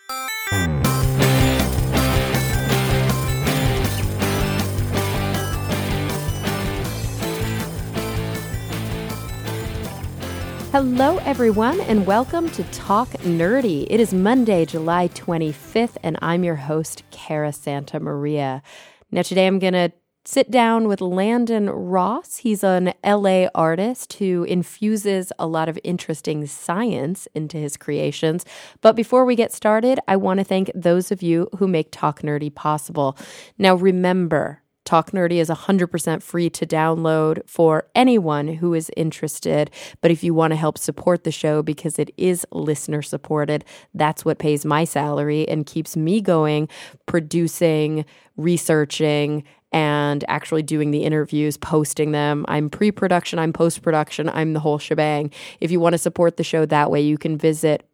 Hello, everyone, and welcome to Talk Nerdy. It is Monday, July 25th, and I'm your host, Cara Santa Maria. Now, today I'm going to sit down with Landon Ross. He's an LA artist who infuses a lot of interesting science into his creations. But before we get started, I want to thank those of you who make Talk Nerdy possible. Now, remember, Talk Nerdy is 100% free to download for anyone who is interested. But if you want to help support the show, because it is listener supported, that's what pays my salary and keeps me going, producing, researching, and actually doing the interviews, posting them. I'm pre-production, I'm post-production, I'm the whole shebang. If you want to support the show that way, you can visit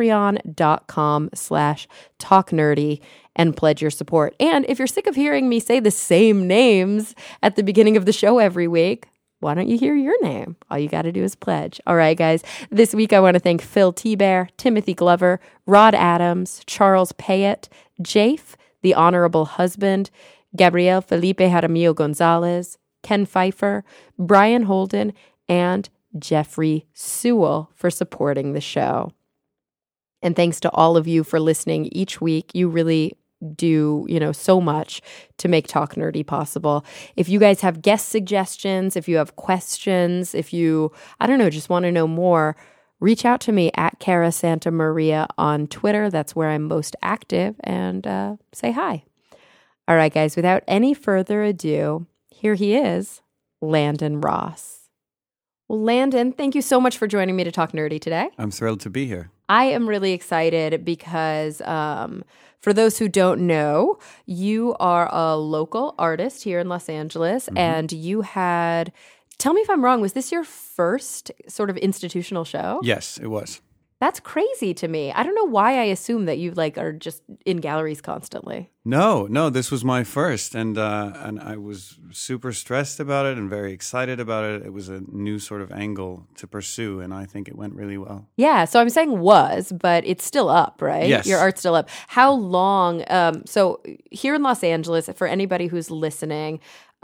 patreon.com/talknerdy and pledge your support. And if you're sick of hearing me say the same names at the beginning of the show every week, why don't you hear your name? All you got to do is pledge. All right, guys. This week, I want to thank Phil T-Bear, Timothy Glover, Rod Adams, Charles Payette, Jafe, The Honorable Husband, Gabriel Felipe Jaramillo Gonzalez, Ken Pfeiffer, Brian Holden, and Jeffrey Sewell for supporting the show. And thanks to all of you for listening each week. You really do, so much to make Talk Nerdy possible. If you guys have guest suggestions, if you have questions, if you, just want to know more, reach out to me at Cara Santa Maria on Twitter. That's where I'm most active, and say hi. All right, guys, without any further ado, here he is, Landon Ross. Well, Landon, thank you so much for joining me to Talk Nerdy today. I'm thrilled to be here. I am really excited because for those who don't know, you are a local artist here in Los Angeles, and you had, tell me if I'm wrong, was this your first sort of institutional show? Yes, it was. That's crazy to me. I don't know why I assume that you are just in galleries constantly. No, this was my first, and I was super stressed about it and very excited about it. It was a new sort of angle to pursue, and I think it went really well. Yeah, so I'm saying was, but it's still up, right? Yes. Your art's still up. How long? So here in Los Angeles, for anybody who's listening,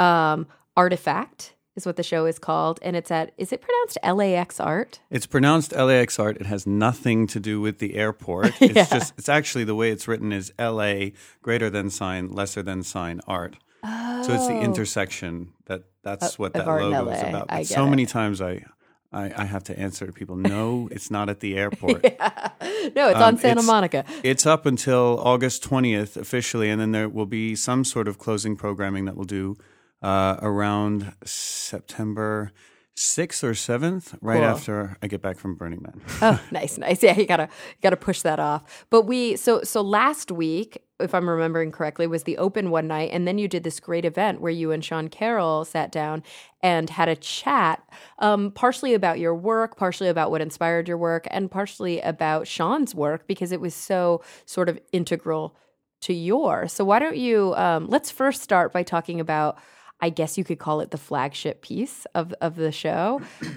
Artifact is what the show is called, and it's at, is it pronounced LAX Art? It's pronounced LAX Art. It has nothing to do with the airport. It's it's actually the way it's written is LA greater than sign, lesser than sign art. Oh. So it's the intersection that's what that logo is about. But so many times I have to answer to people, no, it's not at the airport. Yeah. No, it's on Santa Monica. It's up until August 20th officially, and then there will be some sort of closing programming that we'll do around September 6th or 7th, right after I get back from Burning Man. Oh, nice. Yeah, you gotta push that off. But so last week, if I'm remembering correctly, was the open one night, and then you did this great event where you and Sean Carroll sat down and had a chat, partially about your work, partially about what inspired your work, and partially about Sean's work, because it was so sort of integral to yours. So why don't you, let's first start by talking about, I guess you could call it the flagship piece of the show,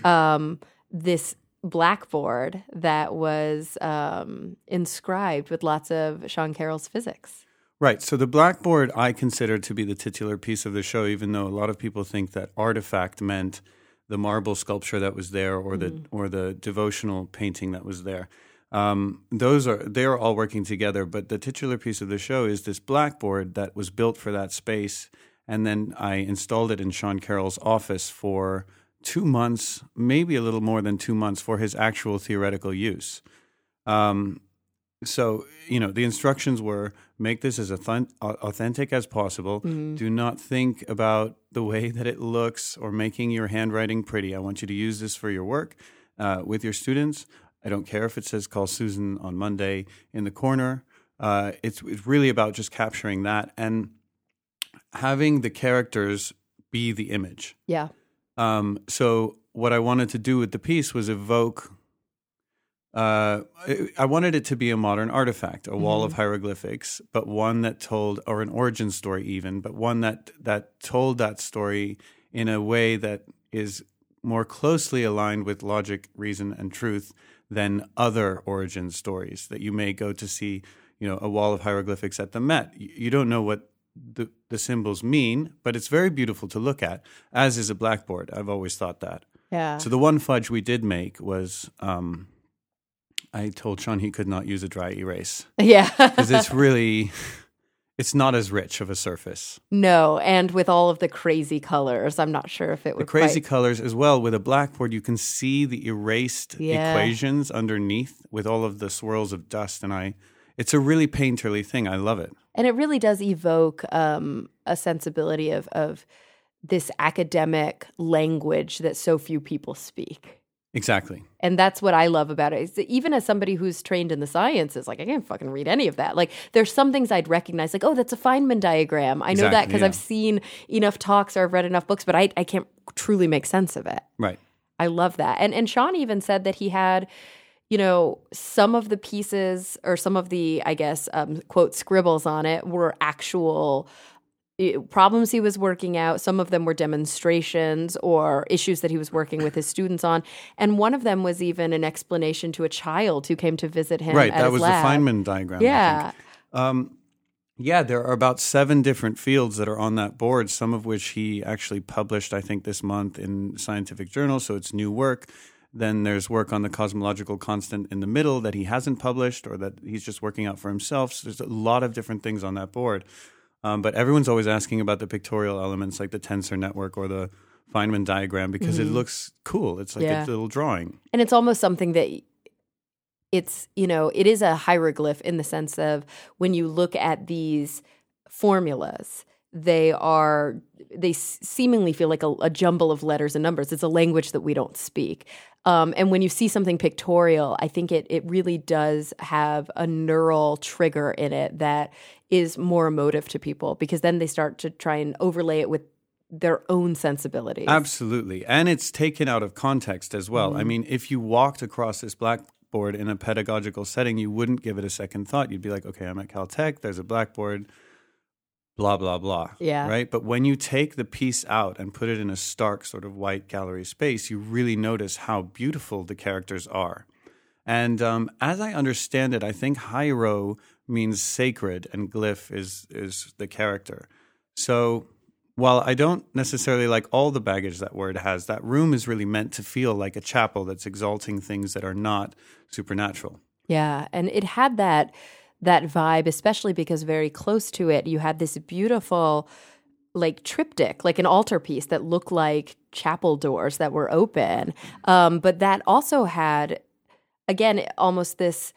this blackboard that was inscribed with lots of Sean Carroll's physics. Right. So the blackboard I consider to be the titular piece of the show, even though a lot of people think that Artifact meant the marble sculpture that was there or the devotional painting that was there. They're all working together, but the titular piece of the show is this blackboard that was built for that space. And then I installed it in Sean Carroll's office for 2 months, maybe a little more than 2 months, for his actual theoretical use. So, the instructions were, make this as authentic as possible. Mm-hmm. Do not think about the way that it looks or making your handwriting pretty. I want you to use this for your work with your students. I don't care if it says call Susan on Monday in the corner. It's really about just capturing that and having the characters be the image. Yeah. So what I wanted to do with the piece was evoke. I wanted it to be a modern artifact, a wall of hieroglyphics, but one that told, or an origin story even, but one that told that story in a way that is more closely aligned with logic, reason, and truth than other origin stories that you may go to see, a wall of hieroglyphics at the Met. You don't know what the symbols mean, but it's very beautiful to look at, as is a blackboard. I've always thought that. Yeah. So the one fudge we did make was I told Sean he could not use a dry erase. Yeah. Because it's not as rich of a surface. No, and with all of the crazy colors, I'm not sure if it would The crazy colors as well. With a blackboard, you can see the erased equations underneath with all of the swirls of dust. And it's a really painterly thing. I love it. And it really does evoke a sensibility of this academic language that so few people speak. Exactly. And that's what I love about it. Is that even as somebody who's trained in the sciences, like I can't fucking read any of that. Like there's some things I'd recognize, like, oh, that's a Feynman diagram. I know that because I've seen enough talks or I've read enough books, but I can't truly make sense of it. Right. I love that. And Sean even said that he had, some of the pieces or some of the, I guess, quote, scribbles on it were actual problems he was working out. Some of them were demonstrations or issues that he was working with his students on. And one of them was even an explanation to a child who came to visit him right, at that his was lab. The Feynman diagram. Yeah. I think. There are about 7 different fields that are on that board, some of which he actually published, I think, this month in Scientific Journal, so it's new work. Then there's work on the cosmological constant in the middle that he hasn't published or that he's just working out for himself. So there's a lot of different things on that board. But everyone's always asking about the pictorial elements like the tensor network or the Feynman diagram because it looks cool. It's like a little drawing. And it's almost something that it's, it is a hieroglyph in the sense of when you look at these formulas, they seemingly feel like a jumble of letters and numbers. It's a language that we don't speak. And when you see something pictorial, I think it really does have a neural trigger in it that is more emotive to people because then they start to try and overlay it with their own sensibilities. Absolutely. And it's taken out of context as well. I mean, if you walked across this blackboard in a pedagogical setting, you wouldn't give it a second thought. You'd be like, okay, I'm at Caltech, there's a blackboard, blah, blah, blah. Yeah. Right? But when you take the piece out and put it in a stark sort of white gallery space, you really notice how beautiful the characters are. And as I understand it, I think hiero means sacred and glyph is the character. So while I don't necessarily like all the baggage that word has, that room is really meant to feel like a chapel that's exalting things that are not supernatural. Yeah, and it had that vibe, especially because very close to it, you had this beautiful like triptych, like an altarpiece that looked like chapel doors that were open. But that also had, again, almost this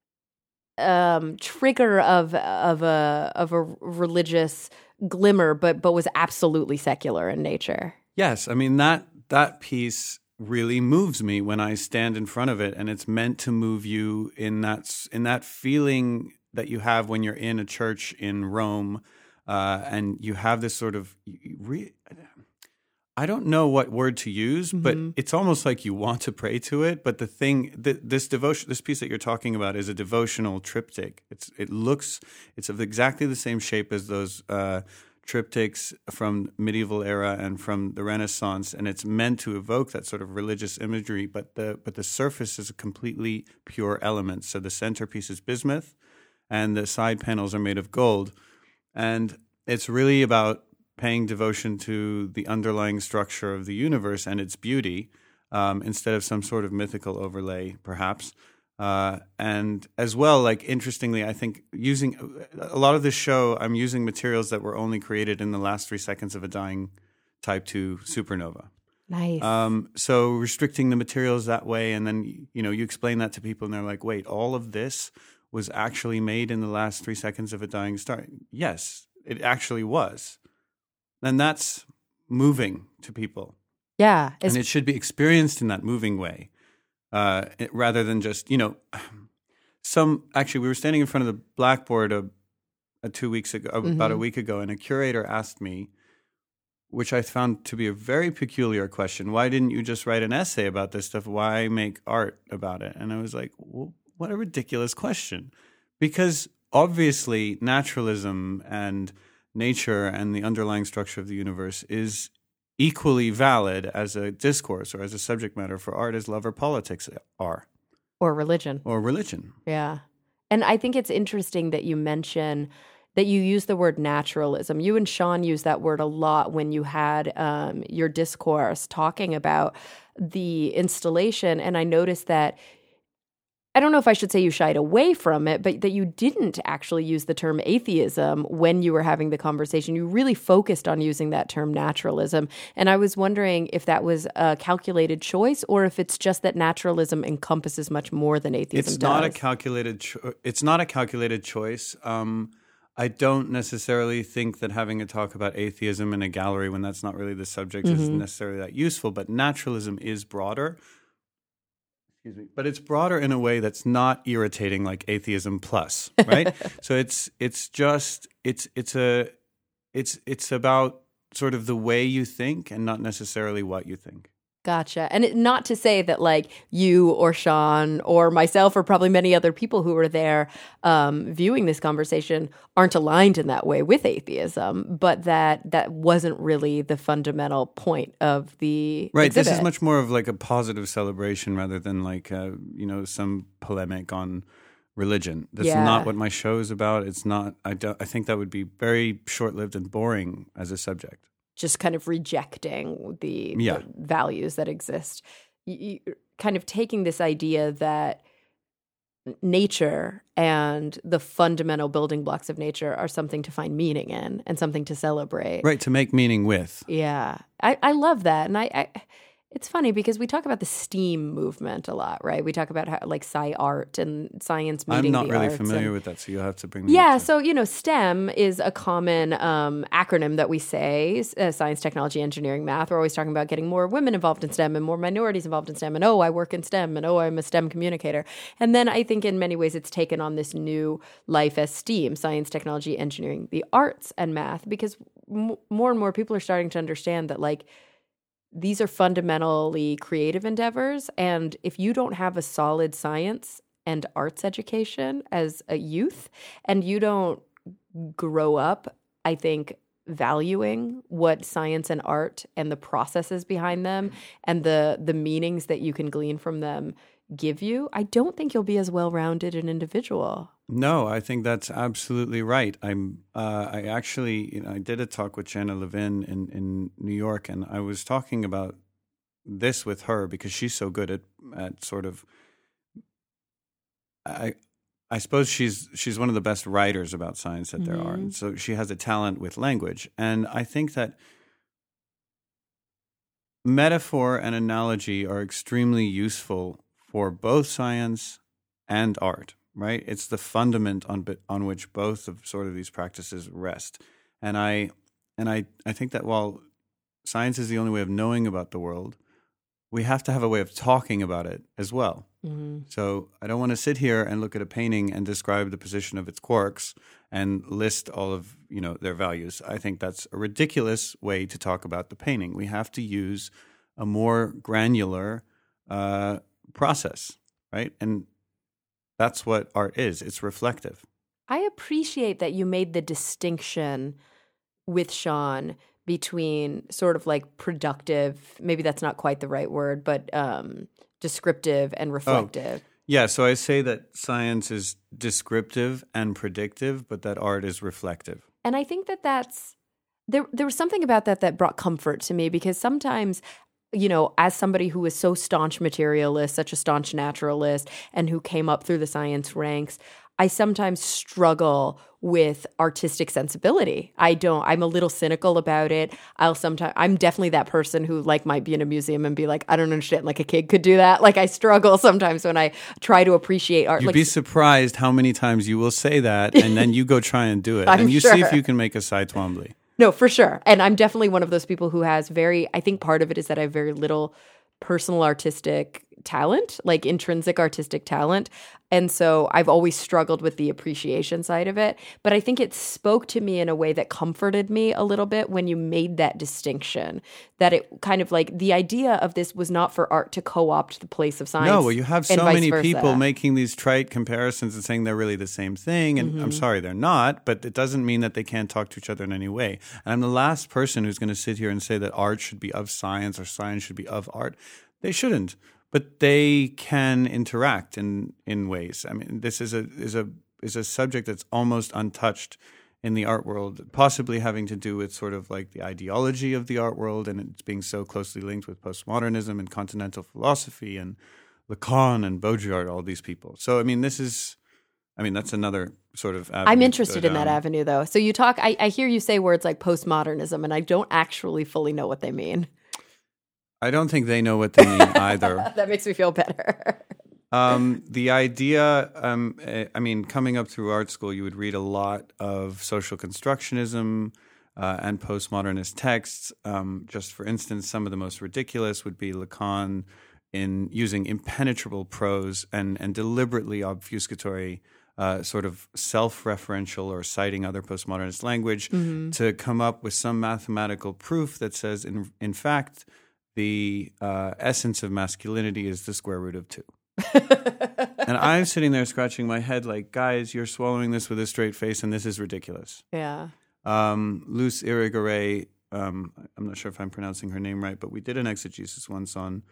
trigger of a religious glimmer, but was absolutely secular in nature. Yes, I mean that piece really moves me when I stand in front of it, and it's meant to move you in that feeling that you have when you're in a church in Rome, and you have this sort of I don't know what word to use, but it's almost like you want to pray to it. But this piece that you're talking about is a devotional triptych. It's of exactly the same shape as those triptychs from medieval era and from the Renaissance, and it's meant to evoke that sort of religious imagery. But the surface is a completely pure element. So the centerpiece is bismuth, and the side panels are made of gold, and it's really about paying devotion to the underlying structure of the universe and its beauty, instead of some sort of mythical overlay, perhaps. And as well, like interestingly, I think using a lot of this show, I'm using materials that were only created in the last 3 seconds of a dying Type II supernova. Nice. So restricting the materials that way, and then you explain that to people, and they're like, "Wait, all of this was actually made in the last 3 seconds of a dying star?" Yes, it actually was. And that's moving to people. Yeah. And it should be experienced in that moving way, rather than just, actually, we were standing in front of the blackboard about a week ago, and a curator asked me, which I found to be a very peculiar question, why didn't you just write an essay about this stuff? Why make art about it? And I was like, well, what a ridiculous question. Because obviously naturalism and nature and the underlying structure of the universe is equally valid as a discourse or as a subject matter for art as love or politics are. Or religion. Or religion. Yeah. And I think it's interesting that you mention that you use the word naturalism. You and Sean used that word a lot when you had your discourse talking about the installation. And I noticed that, I don't know if I should say you shied away from it, but that you didn't actually use the term atheism when you were having the conversation. You really focused on using that term naturalism. And I was wondering if that was a calculated choice or if it's just that naturalism encompasses much more than atheism does. It's not a calculated choice. I don't necessarily think that having a talk about atheism in a gallery when that's not really the subject is necessarily that useful, but naturalism is broader. Excuse me. But it's broader in a way that's not irritating like atheism plus, right? So it's about sort of the way you think and not necessarily what you think. Gotcha. And not to say that like you or Sean or myself or probably many other people who were there viewing this conversation aren't aligned in that way with atheism, but that wasn't really the fundamental point of the exhibit. This is much more of like a positive celebration rather than like some polemic on religion. That's not what my show is about. It's not. I think that would be very short-lived and boring as a subject. Just kind of rejecting the values that exist. You kind of taking this idea that nature and the fundamental building blocks of nature are something to find meaning in and something to celebrate. Right, to make meaning with. Yeah. I love that. And I it's funny because we talk about the STEAM movement a lot, right? We talk about how, like sci-art and science meeting the arts. I'm not really familiar with that, so you'll have to bring me Yeah, up to. so, STEM is a common acronym that we say, science, technology, engineering, math. We're always talking about getting more women involved in STEM and more minorities involved in STEM. And, I work in STEM. And, I'm a STEM communicator. And then I think in many ways it's taken on this new life as STEAM, science, technology, engineering, the arts, and math, because more and more people are starting to understand that, like, these are fundamentally creative endeavors. And if you don't have a solid science and arts education as a youth, and you don't grow up, I think, valuing what science and art and the processes behind them and the meanings that you can glean from them give you, I don't think you'll be as well-rounded an individual. No, I think that's absolutely right. I actually, I did a talk with Jenna Levin in New York, and I was talking about this with her because she's so good at sort of. I suppose she's one of the best writers about science that there are. And so she has a talent with language, and I think that metaphor and analogy are extremely useful for both science and art. Right, it's the fundament on which both of sort of these practices rest, and I think that while science is the only way of knowing about the world, we have to have a way of talking about it as well. Mm-hmm. So I don't want to sit here and look at a painting and describe the position of its quarks and list all of their values. I think that's a ridiculous way to talk about the painting. We have to use a more granular process, right? And that's what art is. It's reflective. I appreciate that you made the distinction with Sean between sort of like productive, maybe that's not quite the right word, but descriptive and reflective. Yeah, so I say that science is descriptive and predictive, but that art is reflective. And I think that's there was something about that brought comfort to me, because sometimes, as somebody who is so staunch materialist, such a staunch naturalist, and who came up through the science ranks, I sometimes struggle with artistic sensibility. I'm a little cynical about it. I'm definitely that person who might be in a museum and be like, I don't understand, like a kid could do that. Like I struggle sometimes when I try to appreciate art. You'd be surprised how many times you will say that and then you go try and do it. And you see if you can make a Cy Twombly. No, for sure. And I'm definitely one of those people who has I think part of it is that I have very little personal artistic talent, like intrinsic artistic talent. And so I've always struggled with the appreciation side of it. But I think it spoke to me in a way that comforted me a little bit when you made that distinction, that it kind of like the idea of this was not for art to co-opt the place of science. No, well, you have so many people making these trite comparisons and saying they're really the same thing. And I'm sorry, they're not, but it doesn't mean that they can't talk to each other in any way. And I'm the last person who's going to sit here and say that art should be of science or science should be of art. They shouldn't. but they can interact in ways. I mean, this is a subject that's almost untouched in the art world, possibly having to do with sort of like the ideology of the art world, and it's being so closely linked with postmodernism and continental philosophy and Lacan and Baudrillard, all these people. So, I mean, that's another sort of avenue. I'm interested in that avenue, though. So you talk, I hear you say words like postmodernism, and I don't actually fully know what they mean. I don't think they know what they mean either. That makes me feel better. The idea, coming up through art school, you would read a lot of social constructionism and postmodernist texts. Just for instance, some of the most ridiculous would be Lacan in using impenetrable prose and deliberately obfuscatory sort of self-referential or citing other postmodernist language to come up with some mathematical proof that says, in fact, the essence of masculinity is the square root of 2. And I'm sitting there scratching my head like, guys, you're swallowing this with a straight face and this is ridiculous. Yeah. Luce Irigaray, I'm not sure if I'm pronouncing her name right, but we did an exegesis once on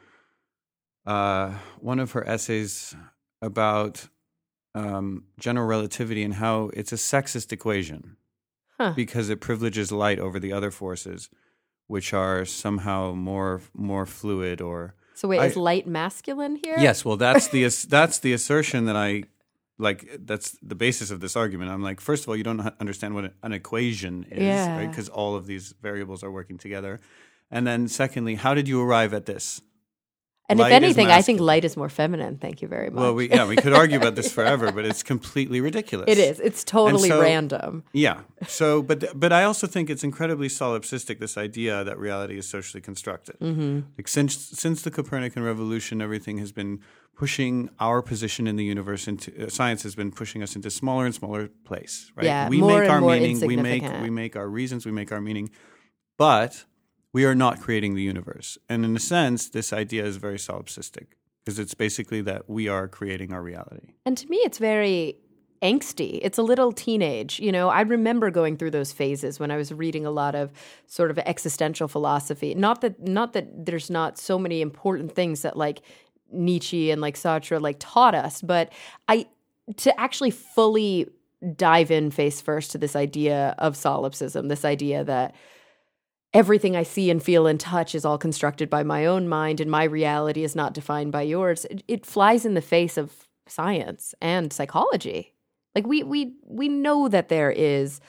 one of her essays about general relativity and how it's a sexist equation because it privileges light over the other forces, which are somehow more fluid or... So wait, is light masculine here? Yes, well, that's the assertion that I like. That's the basis of this argument. I'm like, first of all, you don't understand what an equation is, right? Because all of these variables are working together. And then, secondly, how did you arrive at this? And light, if anything, I think light is more feminine. Thank you very much. Well, we could argue about this forever, but it's completely ridiculous. It is. It's totally random. Yeah. So, but I also think it's incredibly solipsistic, this idea that reality is socially constructed. Mm-hmm. Like since the Copernican revolution, everything has been pushing our position in the universe into science has been pushing us into smaller and smaller place. Right? Yeah, we more make and our more meaning. We make our reasons. We make our meaning, but we are not creating the universe. And in a sense, this idea is very solipsistic because it's basically that we are creating our reality. And to me, it's very angsty. It's a little teenage. You know, I remember going through those phases when I was reading a lot of sort of existential philosophy. Not that there's not so many important things that like Nietzsche and like Sartre like taught us, but to actually fully dive in face first to this idea of solipsism, this idea that everything I see and feel and touch is all constructed by my own mind and my reality is not defined by yours. It flies in the face of science and psychology. Like we know that there is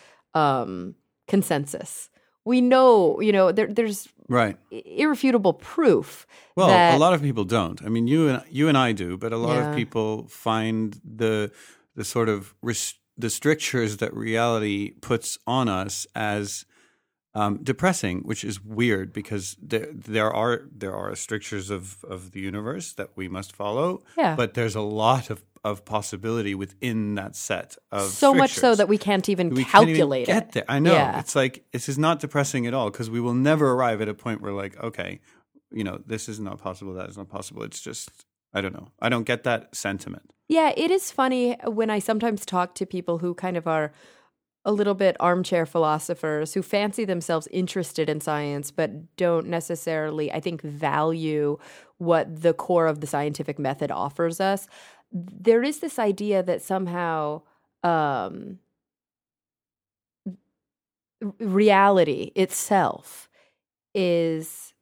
consensus. We know, there's right. irrefutable proof. Well, that, a lot of people don't. I mean, you and I do, but a lot of people find the sort of the strictures that reality puts on us as depressing, which is weird because there are strictures of the universe that we must follow, but there's a lot of possibility within that set of so strictures. Much so that we can't even calculate can't even get there. I know. Yeah. It's like this is not depressing at all because we will never arrive at a point where like, okay, this is not possible, that is not possible. It's just, I don't know. I don't get that sentiment. Yeah, it is funny when I sometimes talk to people who kind of are a little bit armchair philosophers who fancy themselves interested in science but don't necessarily, I think, value what the core of the scientific method offers us. There is this idea that somehow reality itself is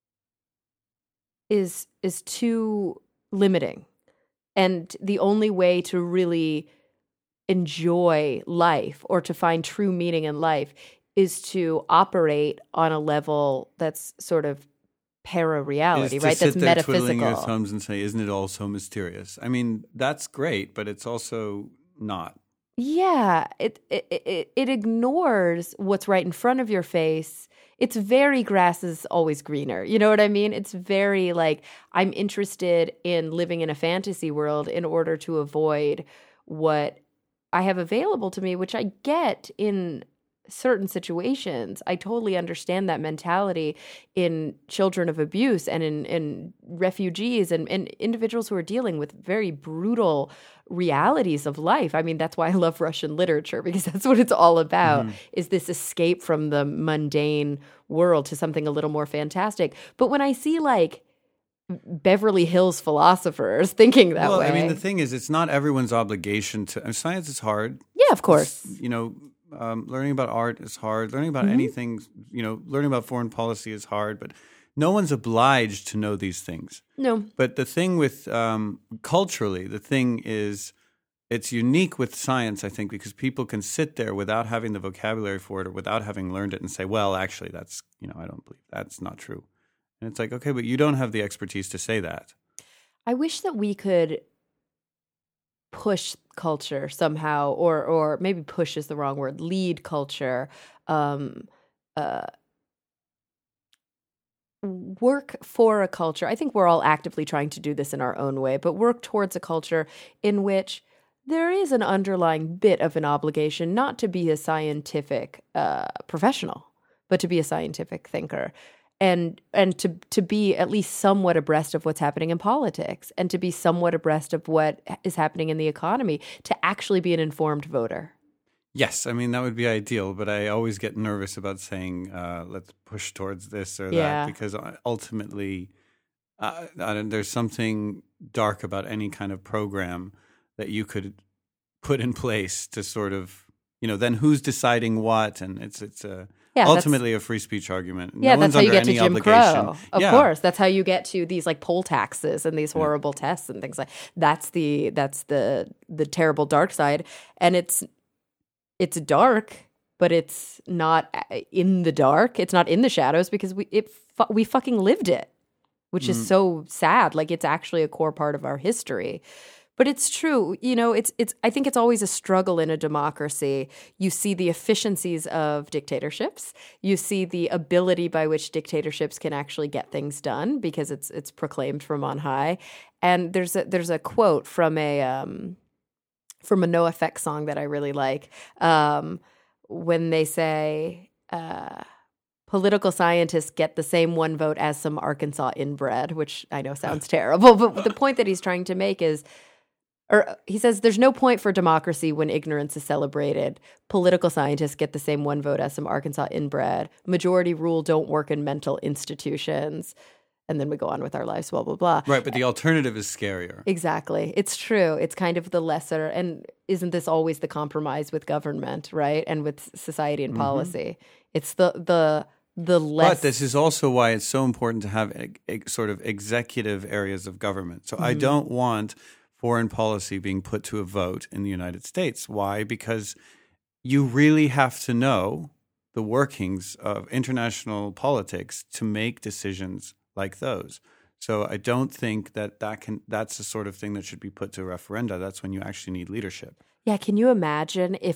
too limiting, and the only way to really enjoy life or to find true meaning in life is to operate on a level that's sort of para-reality, right? That's metaphysical. Sit there twiddling your thumbs and say, isn't it all so mysterious? I mean, that's great, but it's also not. Yeah, it ignores what's right in front of your face. It's very grass is always greener. You know what I mean? It's very like, I'm interested in living in a fantasy world in order to avoid what I have available to me, which I get in certain situations. I totally understand that mentality in children of abuse and in refugees and individuals who are dealing with very brutal realities of life. I mean, that's why I love Russian literature, because that's what it's all about, is this escape from the mundane world to something a little more fantastic. But when I see like Beverly Hills philosophers thinking that way. I mean, the thing is, it's not everyone's obligation to. Science is hard. Yeah, of course. Learning about art is hard. Learning about anything, learning about foreign policy is hard. But no one's obliged to know these things. No. But the thing with culturally, the thing is, it's unique with science, I think, because people can sit there without having the vocabulary for it or without having learned it and say, well, actually, that's, I don't believe that's not true. And it's like, okay, but you don't have the expertise to say that. I wish that we could push culture somehow, or maybe push is the wrong word, lead culture, work for a culture. I think we're all actively trying to do this in our own way, but work towards a culture in which there is an underlying bit of an obligation not to be a scientific professional, but to be a scientific thinker. And to be at least somewhat abreast of what's happening in politics, and to be somewhat abreast of what is happening in the economy, to actually be an informed voter. Yes, I mean, that would be ideal, but I always get nervous about saying, let's push towards this or Yeah. that, because ultimately there's something dark about any kind of program that you could put in place to sort of, then who's deciding what, and it's ultimately a free speech argument. Yeah, no that's one's how you under get to any Jim obligation. Crow. Of course, that's how you get to these like poll taxes and these horrible tests and things like that's the terrible dark side, and it's dark, but it's not in the dark. It's not in the shadows because we fucking lived it, which is so sad. Like, it's actually a core part of our history. But it's true, I think it's always a struggle in a democracy. You see the efficiencies of dictatorships. You see the ability by which dictatorships can actually get things done because it's proclaimed from on high. And there's a quote from a NoFX song that I really like, when they say, political scientists get the same one vote as some Arkansas inbred, which I know sounds terrible, but the point that he's trying to make is, or he says, there's no point for democracy when ignorance is celebrated. Political scientists get the same one vote as some Arkansas inbred. Majority rule don't work in mental institutions. And then we go on with our lives, blah, blah, blah. Right, but the alternative is scarier. Exactly. It's true. It's kind of the lesser, and isn't this always the compromise with government, right? And with society and policy. It's the less. But this is also why it's so important to have sort of executive areas of government. So I don't want foreign policy being put to a vote in the United States. Why? Because you really have to know the workings of international politics to make decisions like those. So I don't think that's the sort of thing that should be put to a referenda. That's when you actually need leadership. Yeah, can you imagine if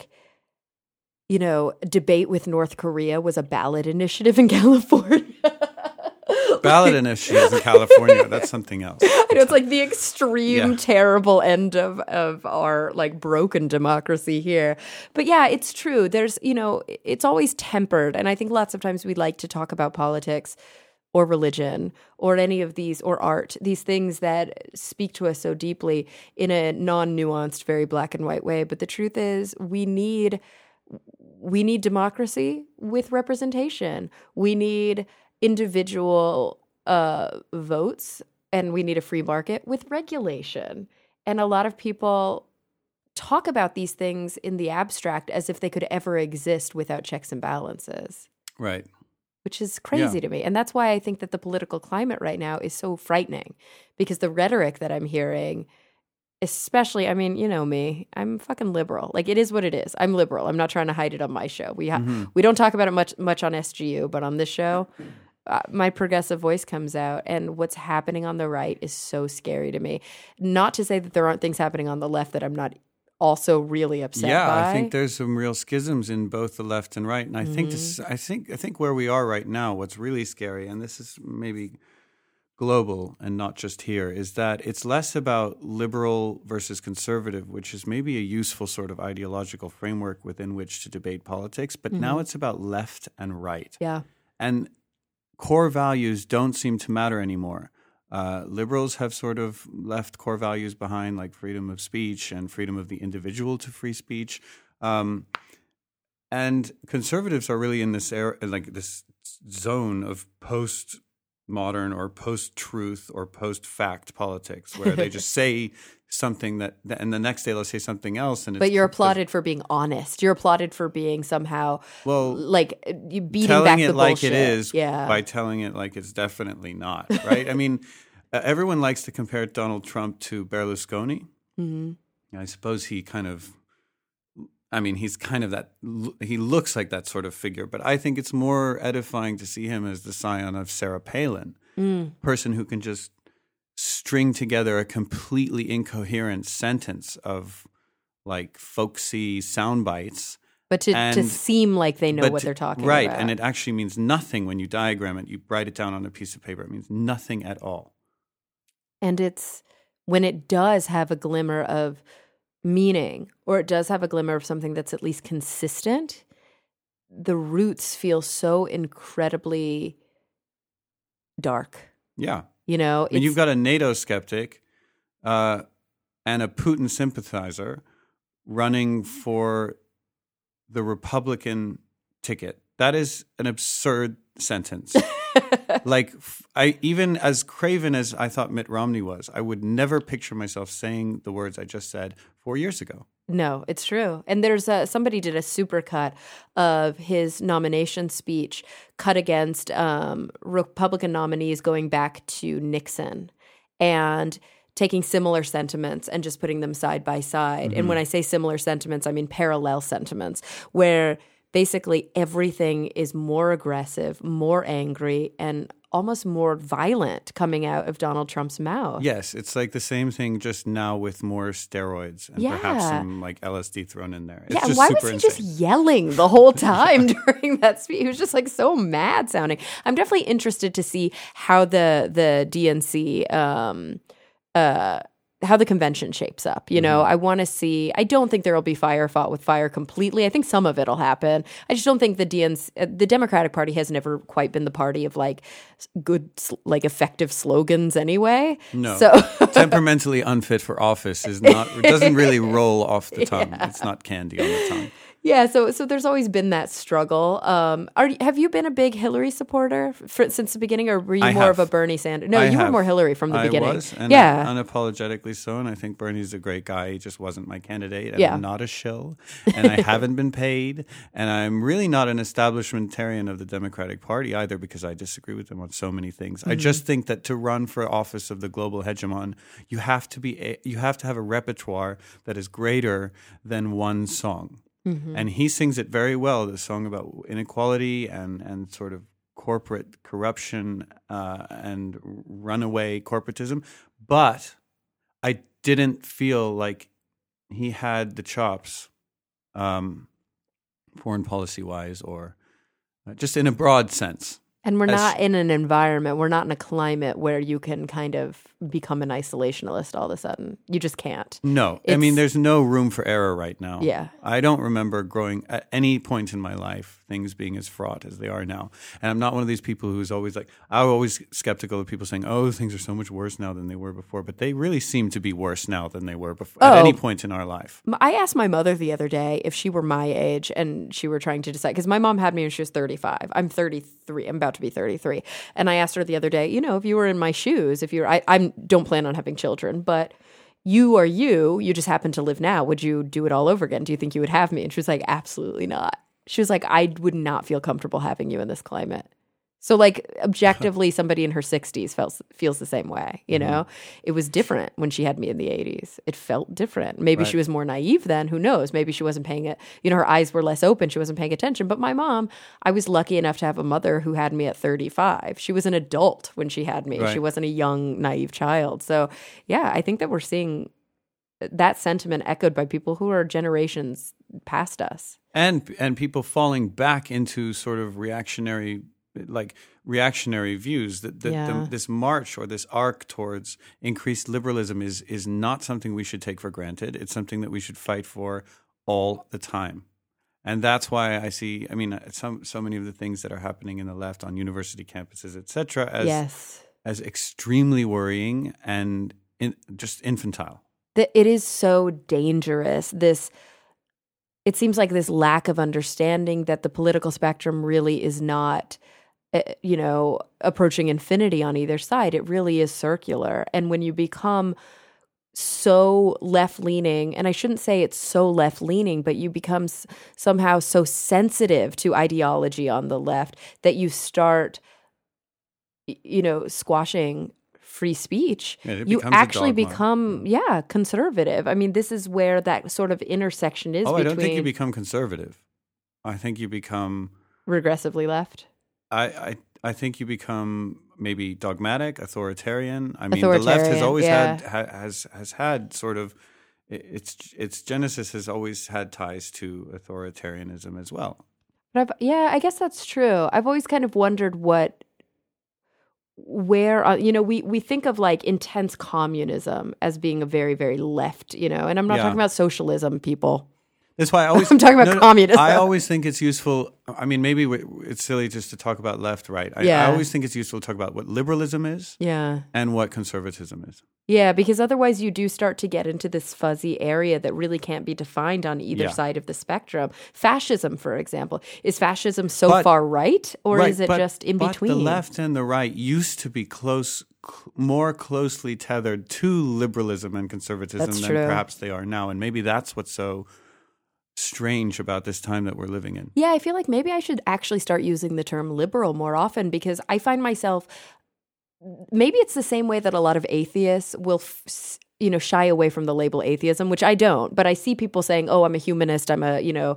debate with North Korea was a ballot initiative in California? Ballot initiatives in California, that's something else. I know, it's like the extreme, terrible end of our like broken democracy here. But yeah, it's true. There's, it's always tempered. And I think lots of times we like to talk about politics or religion or any of these, or art, these things that speak to us so deeply in a non-nuanced, very black and white way. But the truth is we need democracy with representation. We need individual votes, and we need a free market with regulation. And a lot of people talk about these things in the abstract as if they could ever exist without checks and balances. Right. Which is crazy to me. And that's why I think that the political climate right now is so frightening, because the rhetoric that I'm hearing, especially, I mean, you know me, I'm fucking liberal. Like, it is what it is. I'm liberal. I'm not trying to hide it on my show. We don't talk about it much on SGU, but on this show, my progressive voice comes out, and what's happening on the right is so scary to me. Not to say that there aren't things happening on the left that I'm not also really upset by. I think there's some real schisms in both the left and right, and I think I think where we are right now, what's really scary, and this is maybe global and not just here, is that it's less about liberal versus conservative, which is maybe a useful sort of ideological framework within which to debate politics, but now it's about left and right. Yeah. And core values don't seem to matter anymore. Liberals have sort of left core values behind, like freedom of speech and freedom of the individual to free speech. And conservatives are really in this era, like this zone of post modern or post-truth or post-fact politics, where they just say something and the next day they'll say something else. But you're applauded for being honest. You're applauded for being somehow like you beating telling back it the like bullshit. it is Yeah. by telling it like it's definitely not, right? I mean, everyone likes to compare Donald Trump to Berlusconi. Mm-hmm. I suppose he's kind of that, he looks like that sort of figure, but I think it's more edifying to see him as the scion of Sarah Palin, person who can just string together a completely incoherent sentence of like folksy sound bites. But to seem like they know what they're talking about. Right, and it actually means nothing when you diagram it. You write it down on a piece of paper. It means nothing at all. And it's when it does have a glimmer of meaning, or it does have a glimmer of something that's at least consistent, the roots feel so incredibly dark. Yeah. You know? I mean, you've got a NATO skeptic and a Putin sympathizer running for the Republican ticket. That is an absurd sentence. Like, even as craven as I thought Mitt Romney was, I would never picture myself saying the words I just said 4 years ago. No, it's true. And there's somebody did a supercut of his nomination speech cut against Republican nominees going back to Nixon and taking similar sentiments and just putting them side by side. And when I say similar sentiments, I mean parallel sentiments, where basically everything is more aggressive, more angry, and almost more violent coming out of Donald Trump's mouth. Yes, it's like the same thing, just now with more steroids and perhaps some like LSD thrown in there. It's yeah, just why super was he insane. just yelling the whole time during that speech? He was just like so mad sounding. I'm definitely interested to see how the DNC how the convention shapes up. You know, I want to see, I don't think there will be fire fought with fire completely. I think some of it will happen. I just don't think the Democratic Party has never quite been the party of like good, like effective slogans anyway. No. So temperamentally unfit for office doesn't really roll off the tongue. Yeah. It's not candy on the tongue. Yeah, so there's always been that struggle. Have you been a big Hillary supporter since the beginning, or were you more of a Bernie Sanders? No, you were more Hillary from the beginning. I was, and unapologetically so, and I think Bernie's a great guy. He just wasn't my candidate, and I'm not a shill, and I haven't been paid, and I'm really not an establishmentarian of the Democratic Party either, because I disagree with them on so many things. I just think that to run for office of the global hegemon, you have to have a repertoire that is greater than one song. And he sings it very well, the song about inequality and sort of corporate corruption and runaway corporatism. But I didn't feel like he had the chops, foreign policy-wise, or just in a broad sense. And we're not in an environment, we're not in a climate where you can kind of become an isolationist all of a sudden. You just can't. No. I mean, there's no room for error right now. Yeah. I don't remember growing at any point in my life things being as fraught as they are now. And I'm not one of these people who's always like, I'm always skeptical of people saying, oh, things are so much worse now than they were before. But they really seem to be worse now than they were before at any point in our life. I asked my mother the other day if she were my age and she were trying to decide, because my mom had me when she was 35. I'm 33. I'm about to be 33. And I asked her the other day, you know, if you were in my shoes, if you were, I don't plan on having children, but you are you just happen to live now. Would you do it all over again? Do you think you would have me? And she was like, absolutely not. She was like, I would not feel comfortable having you in this climate. So like objectively, somebody in her 60s feels the same way, you know? It was different when she had me in the 80s. It felt different. Maybe she was more naive then, who knows? Maybe she wasn't paying it, you know, her eyes were less open, she wasn't paying attention. But my mom, I was lucky enough to have a mother who had me at 35. She was an adult when she had me. She wasn't a young, naive child. So yeah, I think that we're seeing that sentiment echoed by people who are generations past us. And people falling back into sort of reactionary views that this march or this arc towards increased liberalism is not something we should take for granted. It's something that we should fight for all the time. And that's why I see, I mean, so many of the things that are happening in the left on university campuses, et cetera, as extremely worrying and just infantile. It is so dangerous, it seems like this lack of understanding that the political spectrum really is not approaching infinity on either side. It really is circular. And when you become so left-leaning, and I shouldn't say it's so left-leaning, but you become somehow so sensitive to ideology on the left that you start, squashing free speech, you actually become, conservative. I mean, this is where that sort of intersection is. I don't think you become conservative. I think you become regressively left. I think you become maybe dogmatic, authoritarian. I mean, the left has always has had sort of its genesis has always had ties to authoritarianism as well. But I guess that's true. I've always kind of wondered where we think of like intense communism as being a very, very left, and I'm not talking about socialism, people. That's why I'm talking about communism. I always think it's useful. I mean, maybe it's silly just to talk about left, right? I always think it's useful to talk about what liberalism is and what conservatism is. Yeah, because otherwise you do start to get into this fuzzy area that really can't be defined on either side of the spectrum. Fascism, for example. Is fascism far right, or is it just in between? But the left and the right used to be more closely tethered to liberalism and conservatism than perhaps they are now. And maybe that's what's so strange about this time that we're living in. Yeah, I feel like maybe I should actually start using the term liberal more often, because I find myself, maybe it's the same way that a lot of atheists will shy away from the label atheism, which I don't, but I see people saying, "Oh, I'm a humanist, I'm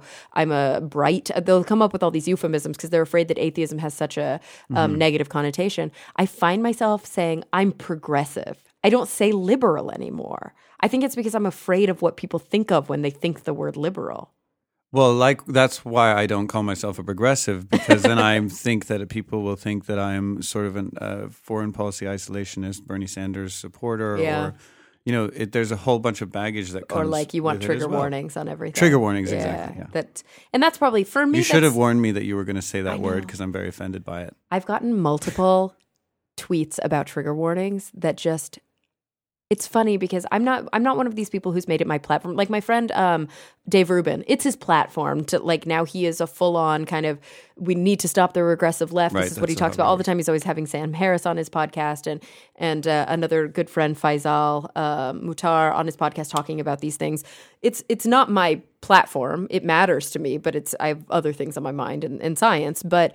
a bright." They'll come up with all these euphemisms because they're afraid that atheism has such a negative connotation. I find myself saying I'm progressive. I don't say liberal anymore. I think it's because I'm afraid of what people think of when they think the word liberal. Well, that's why I don't call myself a progressive, because then I think that people will think that I'm sort of a foreign policy isolationist, Bernie Sanders supporter, or there's a whole bunch of baggage that comes. Or like you want trigger warnings on everything. Trigger warnings, exactly. Yeah. And that's probably for me. You should have warned me that you were going to say that word, because I'm very offended by it. I've gotten multiple tweets about trigger warnings that just. It's funny because I'm not one of these people who's made it my platform. Like my friend Dave Rubin, it's his platform to now he is a full on kind of, we need to stop the regressive left. Right, this is what he talks about all the time. He's always having Sam Harris on his podcast and another good friend Faisal Muhtar on his podcast talking about these things. It's not my platform. It matters to me, but I have other things on my mind and science. But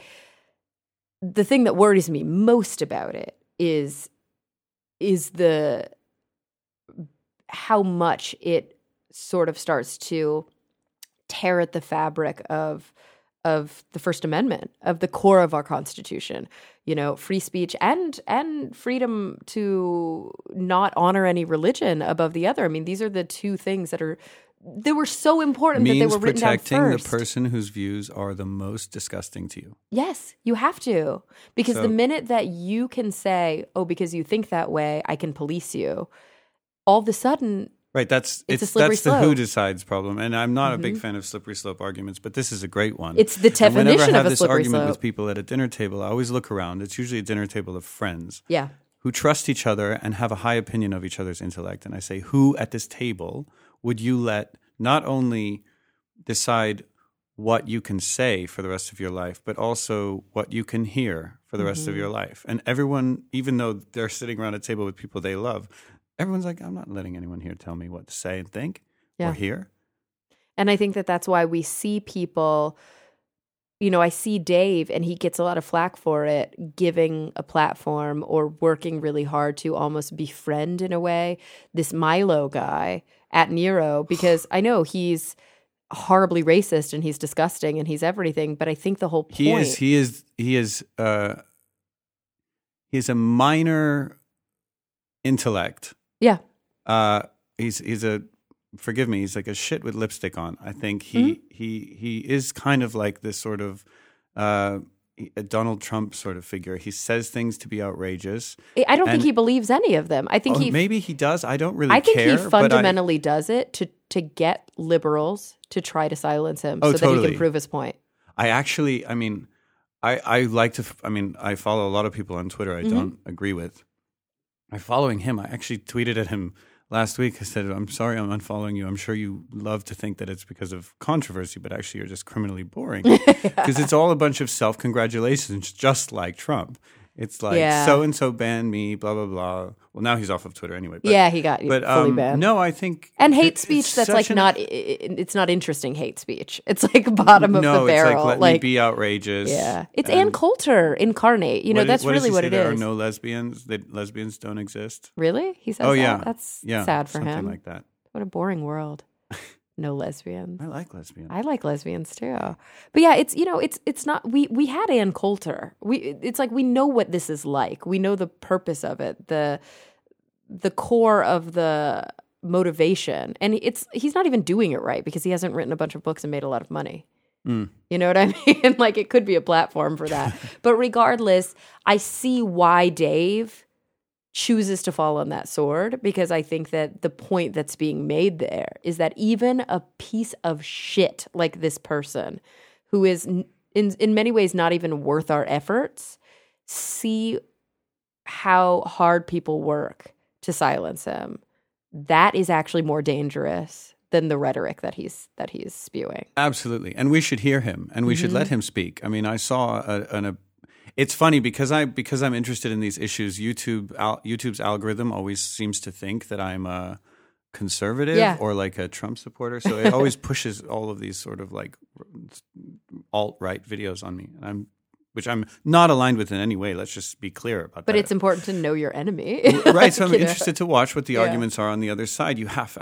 the thing that worries me most about it is the how much it sort of starts to tear at the fabric of the First Amendment, of the core of our Constitution, free speech and freedom to not honor any religion above the other. I mean, these are the two things that were so important that they were written down first. Protecting the person whose views are the most disgusting to you. Yes, you have to. Because the minute that you can say, oh, because you think that way, I can police you, all of a sudden, right? That's a slippery slope. The who decides problem, and I'm not a big fan of slippery slope arguments, but this is a great one. It's the definition of a slippery slope. Whenever I have this argument with people at a dinner table, I always look around. It's usually a dinner table of friends, who trust each other and have a high opinion of each other's intellect. And I say, who at this table would you let not only decide what you can say for the rest of your life, but also what you can hear for the rest of your life? And everyone, even though they're sitting around a table with people they love, everyone's like, I'm not letting anyone here tell me what to say and think or hear. And I think that's why we see people, I see Dave, and he gets a lot of flack for it, giving a platform or working really hard to almost befriend, in a way, this Milo guy at Nero, because I know he's horribly racist and he's disgusting and he's everything, but I think the whole point... He is a minor intellect. Yeah. He's a, forgive me, he's like a shit with lipstick on. I think he is kind of like this sort of a Donald Trump sort of figure. He says things to be outrageous. I don't think he believes any of them. I think maybe he does. I don't really care. I think he fundamentally does it to get liberals to try to silence him so that he can prove his point. I follow a lot of people on Twitter I don't agree with. By following him, I actually tweeted at him last week I said, I'm sorry I'm unfollowing you. I'm sure you love to think that it's because of controversy, but actually you're just criminally boring. Because it's all a bunch of self-congratulations, just like Trump. It's like, so-and-so banned me, blah, blah, blah. Well, now he's off of Twitter anyway. But, he got fully banned. No, I think... And hate speech that's like it's not interesting hate speech. It's like bottom of the barrel. No, it's like, let me be outrageous. Yeah. It's Ann Coulter incarnate. You know, that's really what it is. There are no lesbians. That lesbians don't exist. Really? He says that? That's sad for him. Something like that. What a boring world. No lesbians. I like lesbians. I like lesbians too. But yeah, it's not we had Ann Coulter. It's like we know what this is like. We know the purpose of it, the core of the motivation. And he's not even doing it right because he hasn't written a bunch of books and made a lot of money. You know what I mean? Like it could be a platform for that. But regardless, I see why Dave chooses to fall on that sword, because I think that the point that's being made there is that even a piece of shit like this person, who is in many ways not even worth our efforts, see how hard people work to silence him. That is actually more dangerous than the rhetoric that he's spewing. Absolutely. And we should hear him, and we should let him speak. I mean, I saw it's funny because I'm interested in these issues. YouTube's algorithm always seems to think that I'm a conservative or like a Trump supporter, so it always pushes all of these sort of like alt-right videos on me, and which I'm not aligned with in any way. Let's just be clear about that. But it's important to know your enemy, right? So I'm interested to watch what the arguments are on the other side.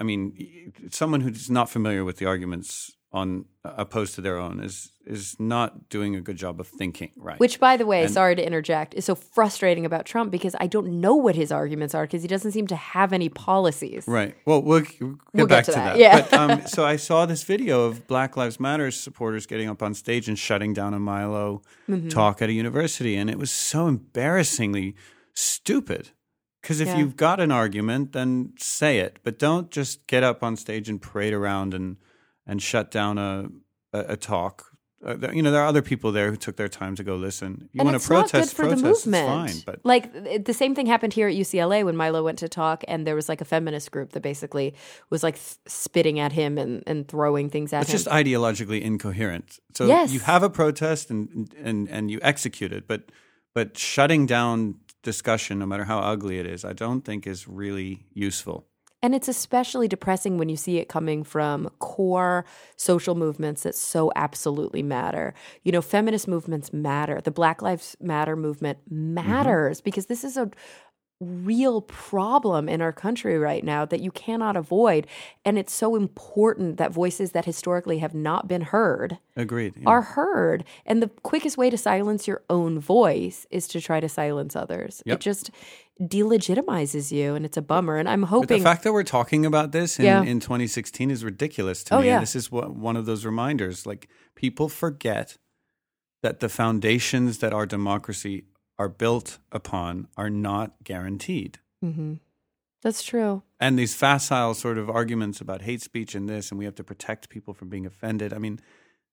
Someone who's not familiar with the arguments opposed to their own is not doing a good job of thinking, right? Which, by the way, sorry to interject, is so frustrating about Trump, because I don't know what his arguments are, because he doesn't seem to have any policies. Right. Well, we'll get back to that. Yeah. But, so I saw this video of Black Lives Matter supporters getting up on stage and shutting down a Milo talk at a university, and it was so embarrassingly stupid. Because if you've got an argument, then say it, but don't just get up on stage and parade around and shut down a talk. There are other people there who took their time to go listen. You want to protest, not good for the movement. It's fine. But like the same thing happened here at UCLA when Milo went to talk, and there was like a feminist group that basically was like spitting at him and throwing things at him. It's just ideologically incoherent. So you have a protest and you execute it, but shutting down discussion, no matter how ugly it is, I don't think is really useful. And it's especially depressing when you see it coming from core social movements that so absolutely matter. You know, feminist movements matter. The Black Lives Matter movement matters because this is a real problem in our country right now that you cannot avoid. And it's so important that voices that historically have not been heard are heard. And the quickest way to silence your own voice is to try to silence others. It just delegitimizes you, and it's a bummer. And I'm hoping... But the fact that we're talking about this in 2016 is ridiculous to me. And this is one of those reminders. Like, people forget that the foundations that our democracy are built upon are not guaranteed. Mm-hmm. That's true. And these facile sort of arguments about hate speech and this, and we have to protect people from being offended. I mean,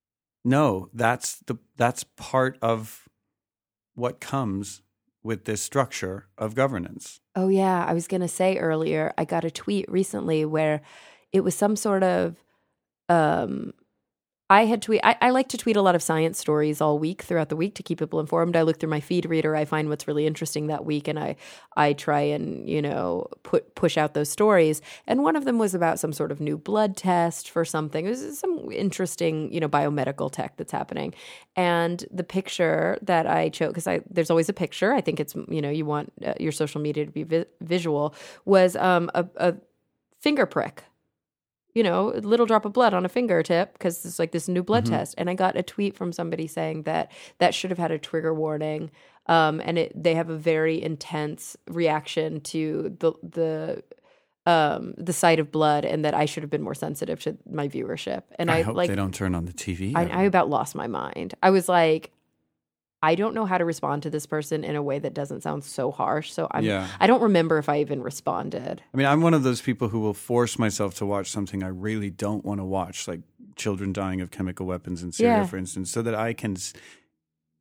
no, that's part of what comes with this structure of governance. Oh, yeah. I was going to say earlier, I got a tweet recently where it was some sort of... I like to tweet a lot of science stories all week throughout the week to keep people informed. I look through my feed reader. I find what's really interesting that week, and I try and, push out those stories. And one of them was about some sort of new blood test for something. It was some interesting, biomedical tech that's happening. And the picture that I chose, because there's always a picture. I think it's, you want your social media to be visual, was a finger prick. A little drop of blood on a fingertip, because it's like this new blood test. And I got a tweet from somebody saying that should have had a trigger warning. And they have a very intense reaction to the sight of blood, and that I should have been more sensitive to my viewership. And I hope they don't turn on the TV. I about lost my mind. I was like, I don't know how to respond to this person in a way that doesn't sound so harsh. So I don't remember if I even responded. I mean, I'm one of those people who will force myself to watch something I really don't want to watch, like children dying of chemical weapons in Syria, for instance, so that I can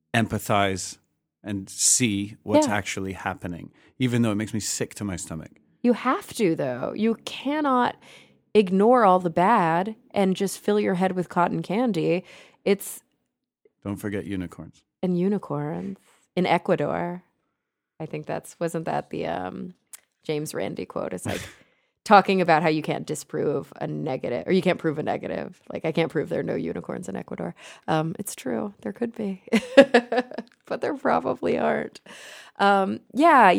empathize and see what's actually happening, even though it makes me sick to my stomach. You have to, though. You cannot ignore all the bad and just fill your head with cotton candy. Don't forget unicorns. And unicorns in Ecuador. I think wasn't that the James Randi quote? It's like talking about how you can't disprove a negative, or you can't prove a negative. Like, I can't prove there are no unicorns in Ecuador. It's true. There could be, but there probably aren't. Yeah,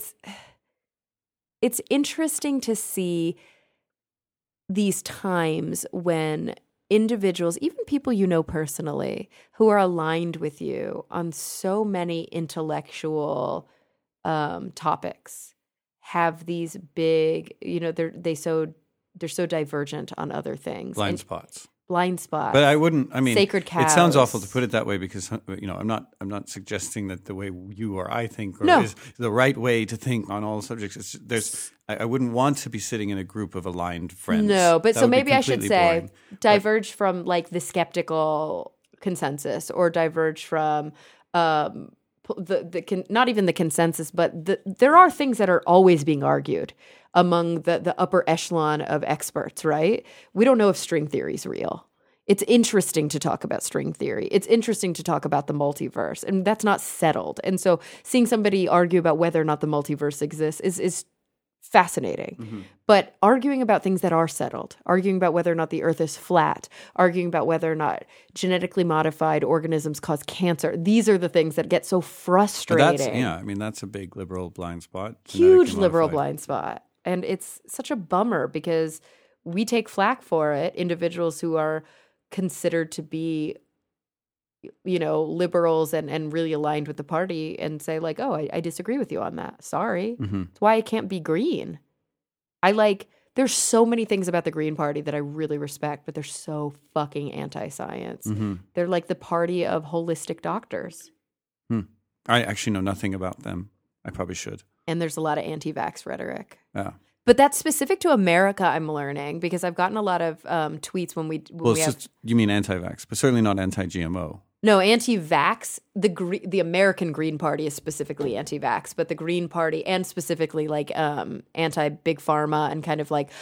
it's interesting to see these times when individuals, even people you know personally, who are aligned with you on so many intellectual topics, have these big, they're so divergent on other things. Blind spots. But I wouldn't. I mean, sacred cows. It sounds awful to put it that way because I'm not suggesting that the way you or I think is the right way to think on all subjects. I wouldn't want to be sitting in a group of aligned friends. No, but so maybe I should say boring. Diverge from like the skeptical consensus, or diverge from not even the consensus, but there are things that are always being argued among the upper echelon of experts, right? We don't know if string theory is real. It's interesting to talk about string theory. It's interesting to talk about the multiverse, and that's not settled. And so seeing somebody argue about whether or not the multiverse exists is fascinating. Mm-hmm. But arguing about things that are settled, arguing about whether or not the earth is flat, arguing about whether or not genetically modified organisms cause cancer, these are the things that get so frustrating. That's a big liberal blind spot. Huge liberal blind spot. And it's such a bummer because we take flack for it, individuals who are considered to be, liberals and really aligned with the party, and say like, oh, I disagree with you on that. Sorry. Mm-hmm. That's why I can't be green. There's so many things about the Green Party that I really respect, but they're so fucking anti-science. Mm-hmm. They're like the party of holistic doctors. I actually know nothing about them. I probably should. And there's a lot of anti-vax rhetoric. Yeah. But that's specific to America, I'm learning, because I've gotten a lot of tweets when we have... You mean anti-vax, but certainly not anti-GMO. No, anti-vax, the American Green Party is specifically anti-vax, but the Green Party, and specifically like anti-big pharma and kind of like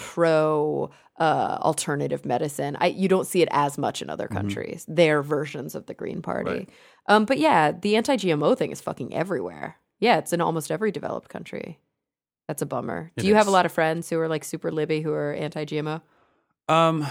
pro-alternative medicine, you don't see it as much in other countries. Mm-hmm. Their versions of the Green Party. Right. But yeah, the anti-GMO thing is fucking everywhere. Yeah, it's in almost every developed country. That's a bummer. Do you have a lot of friends who are like super libby who are anti-GMO? I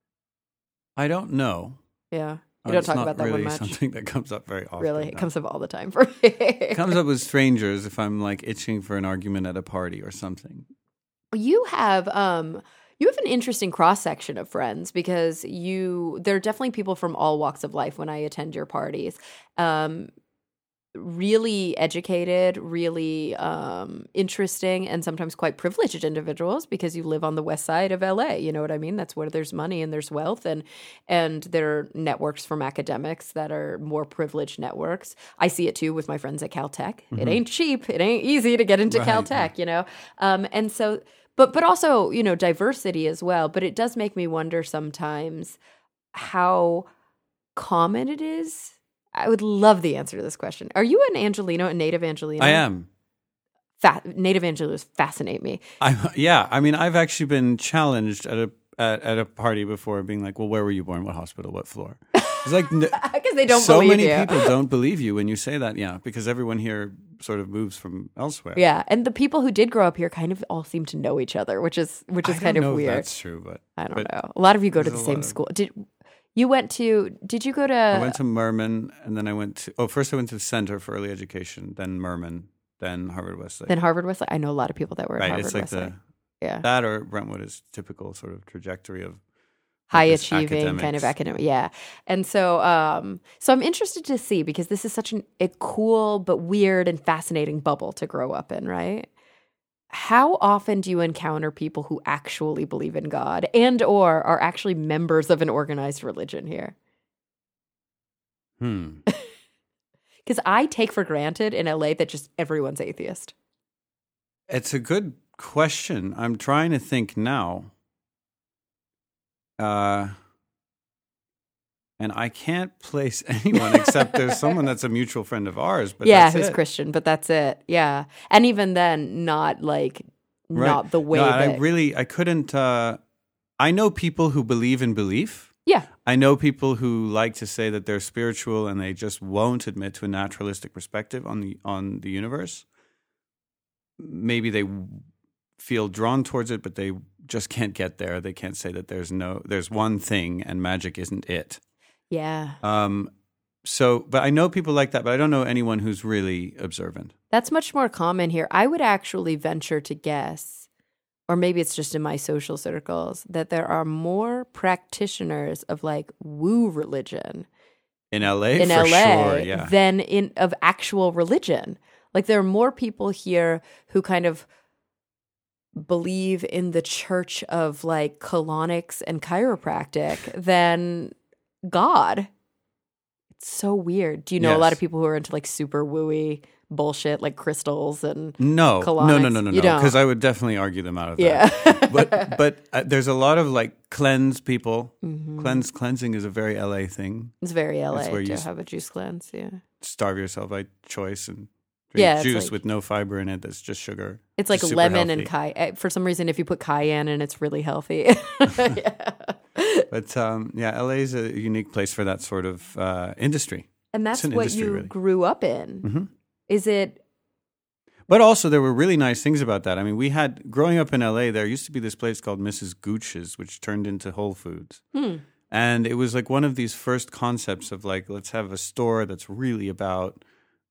don't know. Yeah. You don't talk about that really one much. Something that comes up very often. Really? It comes up all the time for me. It comes up with strangers if I'm like itching for an argument at a party or something. You have an interesting cross-section of friends because there are definitely people from all walks of life when I attend your parties. Really educated, really interesting, and sometimes quite privileged individuals because you live on the west side of LA. You know what I mean? That's where there's money and there's wealth, and there are networks from academics that are more privileged networks. I see it too with my friends at Caltech. Mm-hmm. It ain't cheap. It ain't easy to get into Caltech, and so, but also, diversity as well. But it does make me wonder sometimes how common it is. I would love the answer to this question. Are you a native Angelino? I am. Native Angelinos fascinate me. I've actually been challenged at a party before, being like, "Well, where were you born? What hospital? What floor?" It's like because they don't so believe you. So many people don't believe you when you say that. Yeah, because everyone here sort of moves from elsewhere. Yeah, and the people who did grow up here kind of all seem to know each other, which is kind of weird. If that's true, but I don't know. A lot of you go to the same school. Did you go to... I went to Mermin, and then first I went to the Center for Early Education, then Mermin, then Harvard-Westlake. I know a lot of people that were at Harvard-Westlake. That or Brentwood is typical sort of trajectory of high-achieving kind of academic. Yeah. And so I'm interested to see, because this is such a cool but weird and fascinating bubble to grow up in, right? How often do you encounter people who actually believe in God and or are actually members of an organized religion here? Because I take for granted in LA that just everyone's atheist. It's a good question. I'm trying to think now. And I can't place anyone except there's someone that's a mutual friend of ours. But who's Christian, but that's it. Yeah. And even then, not like not the way No, that... I couldn't... I know people who believe in belief. Yeah. I know people who like to say that they're spiritual and they just won't admit to a naturalistic perspective on the universe. Maybe they feel drawn towards it, but they just can't get there. They can't say that there's one thing and magic isn't it. Yeah. But I know people like that, but I don't know anyone who's really observant. That's much more common here. I would actually venture to guess, or maybe it's just in my social circles, that there are more practitioners of like woo religion in LA, sure, yeah, than of actual religion. Like there are more people here who kind of believe in the church of like colonics and chiropractic than God. It's so weird. Do you know a lot of people who are into like super wooey bullshit, like crystals and colonics? No, because I would definitely argue them out of that. But there's a lot of like cleanse people. Mm-hmm. Cleansing is a very LA thing. It's very LA to have a juice cleanse. Yeah, starve yourself by choice and drink juice with no fiber in it. That's just sugar. It's like lemon and cayenne. For some reason, if you put cayenne in, it's really healthy. Yeah. But LA is a unique place for that sort of industry. And that's what you really grew up in. Mm-hmm. Is it? But also there were really nice things about that. I mean, growing up in LA, there used to be this place called Mrs. Gooch's, which turned into Whole Foods. And it was like one of these first concepts of like, let's have a store that's really about,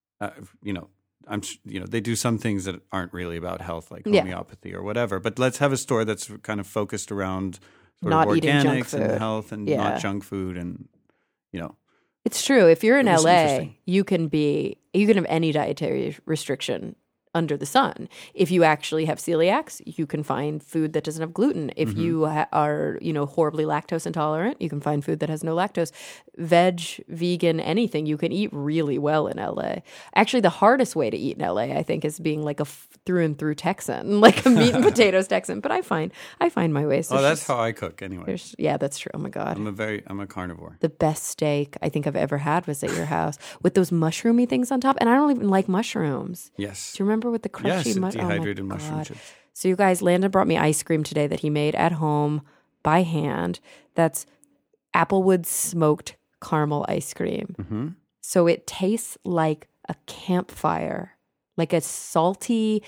they do some things that aren't really about health, like homeopathy or whatever. But let's have a store that's kind of focused around sort not of organics and health and not junk food and, It's true. If you're in LA, you can have any dietary restriction under the sun. If you actually have celiacs, you can find food that doesn't have gluten. If you are, horribly lactose intolerant, you can find food that has no lactose. Veg, vegan, anything, you can eat really well in LA. Actually, the hardest way to eat in LA, I think, is being like a through and through Texan, like a meat and potatoes Texan. But I find my ways. That's how I cook anyway. Yeah, that's true. Oh my God. I'm a carnivore. The best steak I think I've ever had was at your house with those mushroomy things on top. And I don't even like mushrooms. Yes. Do you remember with the crunchy dehydrated mushroom chips? So you guys, Landon brought me ice cream today that he made at home by hand. That's Applewood smoked caramel ice cream. Mm-hmm. So it tastes like a campfire, like a salty,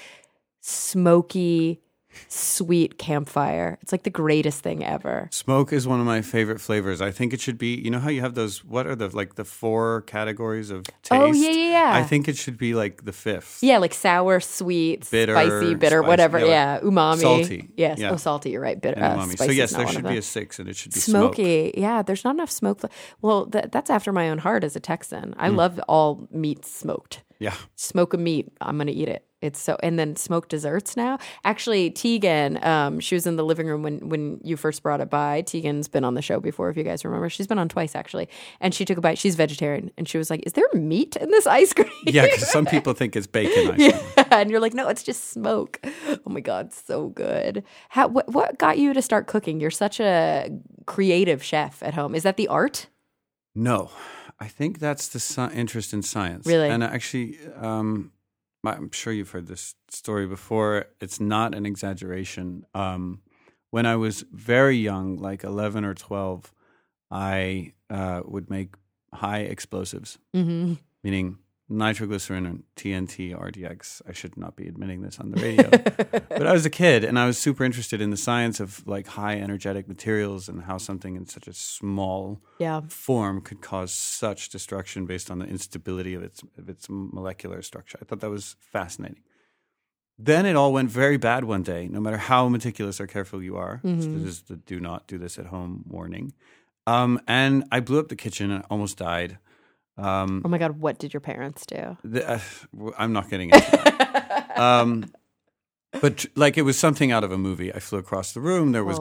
smoky, sweet campfire. It's like the greatest thing ever. Smoke is one of my favorite flavors. I think it should be, you know how you have those, what are the 4 categories of taste? Oh, yeah. I think it should be like the 5th. Yeah, like sour, sweet, bitter, whatever. Yeah, umami. Salty. Yes. Yeah. Oh, salty, you're right. Bitter, umami. So yes, there should be a 6 and it should be smoky. Yeah, there's not enough smoke. Well, that's after my own heart as a Texan. I love all meat smoked. Yeah. Smoke a meat. I'm going to eat it. It's so, and then smoked desserts now. Actually, Tegan, she was in the living room when you first brought it by. Tegan's been on the show before, if you guys remember. She's been on twice, actually. And she took a bite. She's vegetarian. And she was like, is there meat in this ice cream? Yeah, because some people think it's bacon ice cream. Yeah, and you're like, no, it's just smoke. Oh my God, so good. What got you to start cooking? You're such a creative chef at home. Is that the art? No, I think that's the interest in science. Really? And actually... I'm sure you've heard this story before. It's not an exaggeration. When I was very young, like 11 or 12, I would make high explosives, meaning nitroglycerin and TNT, RDX. I should not be admitting this on the radio. But I was a kid, and I was super interested in the science of like high energetic materials and how something in such a small form could cause such destruction based on the instability of its molecular structure. I thought that was fascinating. Then it all went very bad one day, no matter how meticulous or careful you are. This is the do not do this at home warning. And I blew up the kitchen and almost died. Oh my God, what did your parents do? I'm not getting into that. But like it was something out of a movie. I flew across the room. There was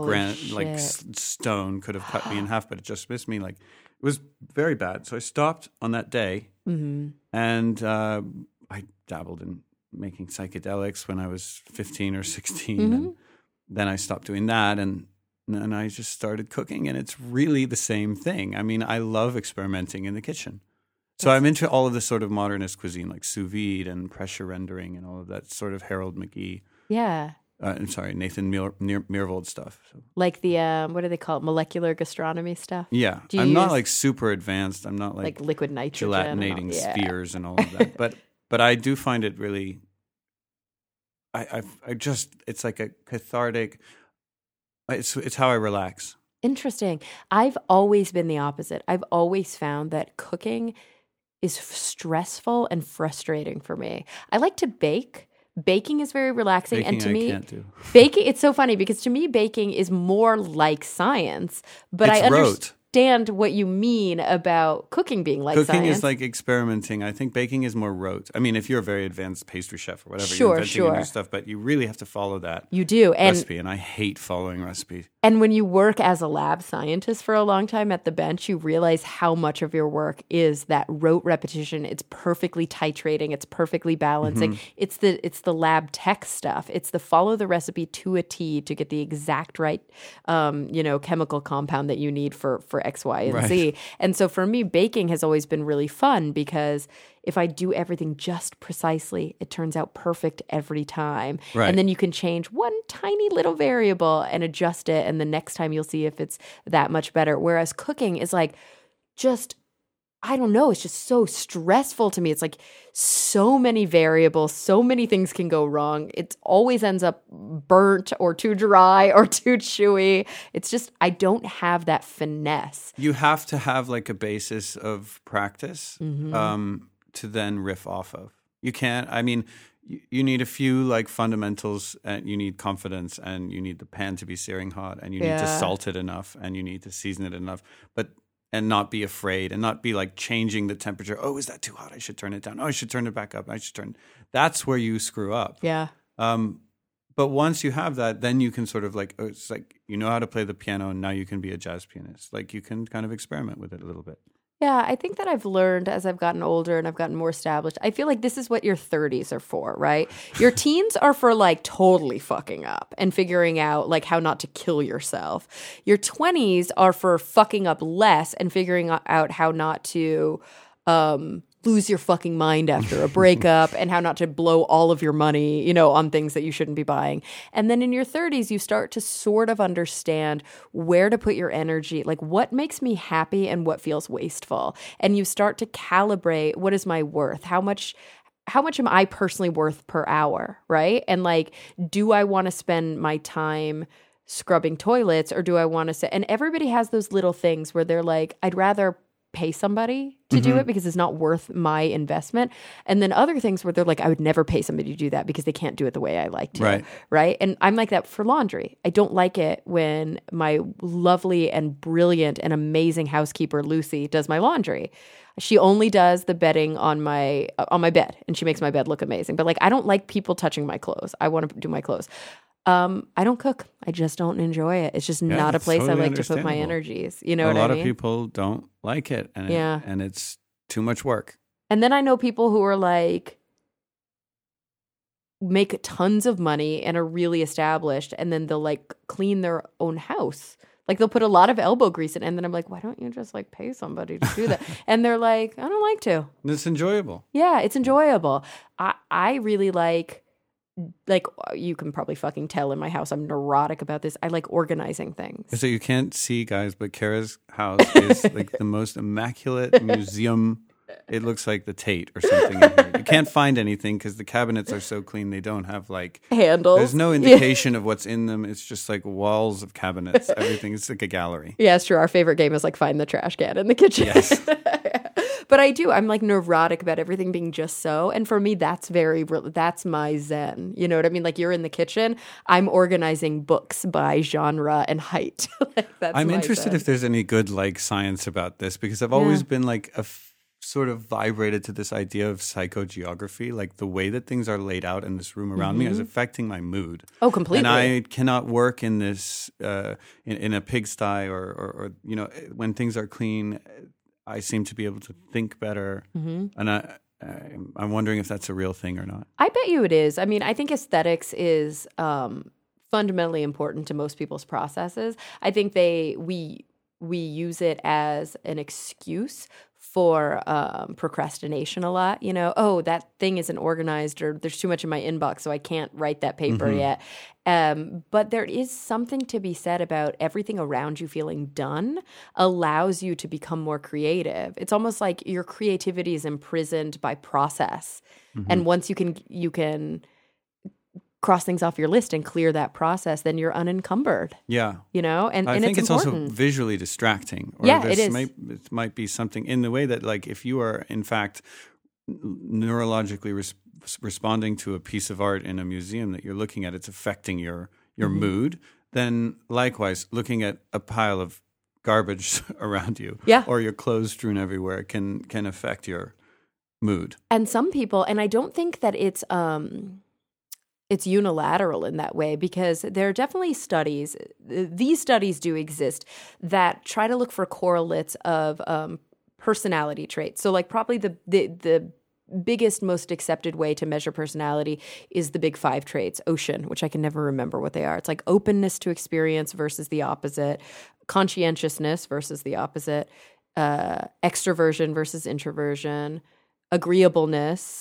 stone could have cut me in half, but it just missed me. Like it was very bad. So I stopped on that day, and I dabbled in making psychedelics when I was 15 or 16, and then I stopped doing that, and I just started cooking, and it's really the same thing. I mean, I love experimenting in the kitchen. So I'm into all of this sort of modernist cuisine, like sous vide and pressure rendering and all of that sort of Harold McGee. Yeah. I'm sorry, Nathan Myhrvold stuff. So, Like the what do they call it? Molecular gastronomy stuff. yeah, Do you I'm not use, like super advanced. I'm not like liquid nitrogen, and all- gelatinating yeah. spheres and all of that. But I do find it really. I just it's like a cathartic. It's how I relax. Interesting. I've always been the opposite. I've always found that cooking is stressful and frustrating for me. I like to bake. Baking is very relaxing, and to Baking I me, can't do. baking. It's so funny because to me, baking is more like science. But It's I rote. understand what you mean about cooking being like Cooking science. is like experimenting. I think baking is more rote. I mean, if you're a very advanced pastry chef or whatever, Sure, you're inventing new sure. stuff, but you really have to follow that You do, and recipe. And I hate following recipes. And when you work as a lab scientist for a long time at the bench, you realize how much of your work is that rote repetition. It's perfectly titrating. It's perfectly balancing. Mm-hmm. It's the lab tech stuff. It's the follow the recipe to a T to get the exact right, chemical compound that you need for X, Y, and Right. Z. And so for me, baking has always been really fun because if I do everything just precisely, it turns out perfect every time. Right. And then you can change one tiny little variable and adjust it. And the next time you'll see if it's that much better. Whereas cooking is like just, I don't know, it's just so stressful to me. It's like so many variables, so many things can go wrong. It always ends up burnt or too dry or too chewy. It's just, I don't have that finesse. You have to have like a basis of practice Mm-hmm. to then riff off of. You can't, I mean, you need a few like fundamentals, and you need confidence, and you need the pan to be searing hot, and you need to Yeah. salt it enough, and you need to season it enough, and not be afraid, and not be like changing the temperature. Oh, is that too hot? I should turn it down. Oh, I should turn it back up. That's where you screw up. Yeah. But once you have that, then you can sort of like, it's like, you know how to play the piano, and now you can be a jazz pianist. Like you can kind of experiment with it a little bit. Yeah, I think that I've learned as I've gotten older and I've gotten more established. I feel like this is what your 30s are for, right? Your teens are for like totally fucking up and figuring out like how not to kill yourself. Your 20s are for fucking up less and figuring out how not to lose your fucking mind after a breakup and how not to blow all of your money, on things that you shouldn't be buying. And then in your 30s, you start to sort of understand where to put your energy, like what makes me happy and what feels wasteful. And you start to calibrate, what is my worth? How much am I personally worth per hour, right? And like, do I want to spend my time scrubbing toilets, or do I want to say, and everybody has those little things where they're like, I'd rather pay somebody to do it because it's not worth my investment. And then other things where they're like, I would never pay somebody to do that because they can't do it the way I like to. Right. And I'm like that for laundry. I don't like it when my lovely and brilliant and amazing housekeeper, Lucy, does my laundry. She only does the bedding on my bed, and she makes my bed look amazing. But like, I don't like people touching my clothes. I want to do my clothes. I don't cook. I just don't enjoy it. It's just not a place totally I like to put my understandable. energies. You know what A I lot mean? of people don't like it, and Yeah. and it's too much work. And then I know people who are like, make tons of money and are really established, and then they'll like clean their own house. Like they'll put a lot of elbow grease in, and then I'm like, why don't you just like pay somebody to do that? And they're like, I don't like to. And it's enjoyable. Yeah, it's enjoyable. I really like you can probably fucking tell in my house, I'm neurotic about this. I like organizing things. So you can't see, guys, but Kara's house is like the most immaculate museum. It looks like the Tate or something in here. You can't find anything because the cabinets are so clean. They don't have like Handles. There's no indication of what's in them. It's just like walls of cabinets. Everything is like a gallery. Yeah, it's true. Our favorite game is like find the trash can in the kitchen. Yes. But I'm like neurotic about everything being just so. And for me, that's that's my zen. You know what I mean? Like you're in the kitchen, I'm organizing books by genre and height. I'm interested if there's any good like science about this, because I've always been like sort of vibrated to this idea of psychogeography, like the way that things are laid out in this room around me is affecting my mood. Oh, completely. And I cannot work in this in a pigsty or when things are clean. I seem to be able to think better, and I'm wondering if that's a real thing or not. I bet you it is. I mean, I think aesthetics is fundamentally important to most people's processes. I think we use it as an excuse for procrastination a lot. You know, oh, that thing isn't organized, or there's too much in my inbox, so I can't write that paper yet. But there is something to be said about everything around you feeling done allows you to become more creative. It's almost like your creativity is imprisoned by process. And once you can cross things off your list and clear that process, then you're unencumbered. Yeah. You know, and I think it's important. also visually distracting. Or Yeah, it is. It might be something in the way that, like, if you are, in fact, neurologically responding to a piece of art in a museum that you're looking at, it's affecting your mood, then likewise, looking at a pile of garbage around you or your clothes strewn everywhere can affect your mood. And some people, and I don't think that it's unilateral in that way, because there are definitely studies, these studies do exist, that try to look for correlates of personality traits. So like probably the biggest, most accepted way to measure personality is the big 5 traits, OCEAN, which I can never remember what they are. It's like openness to experience versus the opposite, conscientiousness versus the opposite, extroversion versus introversion, agreeableness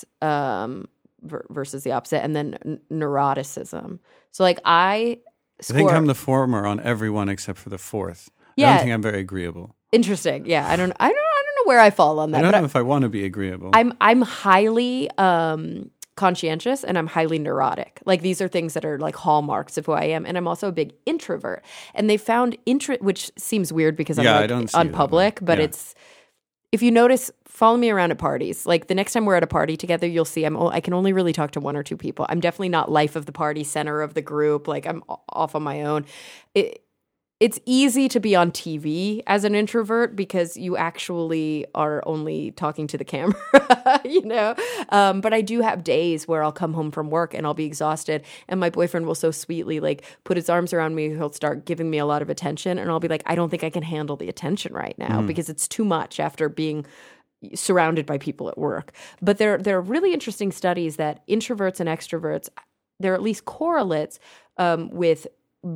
versus the opposite, and then neuroticism. So like I think I'm the former on every one except for the 4th. Yeah. I don't think I'm very agreeable. Interesting. Yeah, I don't know where I fall on that. I don't know if I want to be agreeable. I'm highly conscientious, and I'm highly neurotic. Like these are things that are like hallmarks of who I am, and I'm also a big introvert. And they found which seems weird because I'm I like don't see on public, but it's, if you notice, follow me around at parties. Like the next time we're at a party together, you'll see I can only really talk to 1 or 2 people. I'm definitely not life of the party, center of the group. Like I'm off on my own. It's easy to be on TV as an introvert because you actually are only talking to the camera, you know? But I do have days where I'll come home from work and I'll be exhausted, and my boyfriend will so sweetly like put his arms around me. He'll start giving me a lot of attention, and I'll be like, I don't think I can handle the attention right now because it's too much after being surrounded by people at work. But there are really interesting studies that introverts and extroverts, there are at least correlates with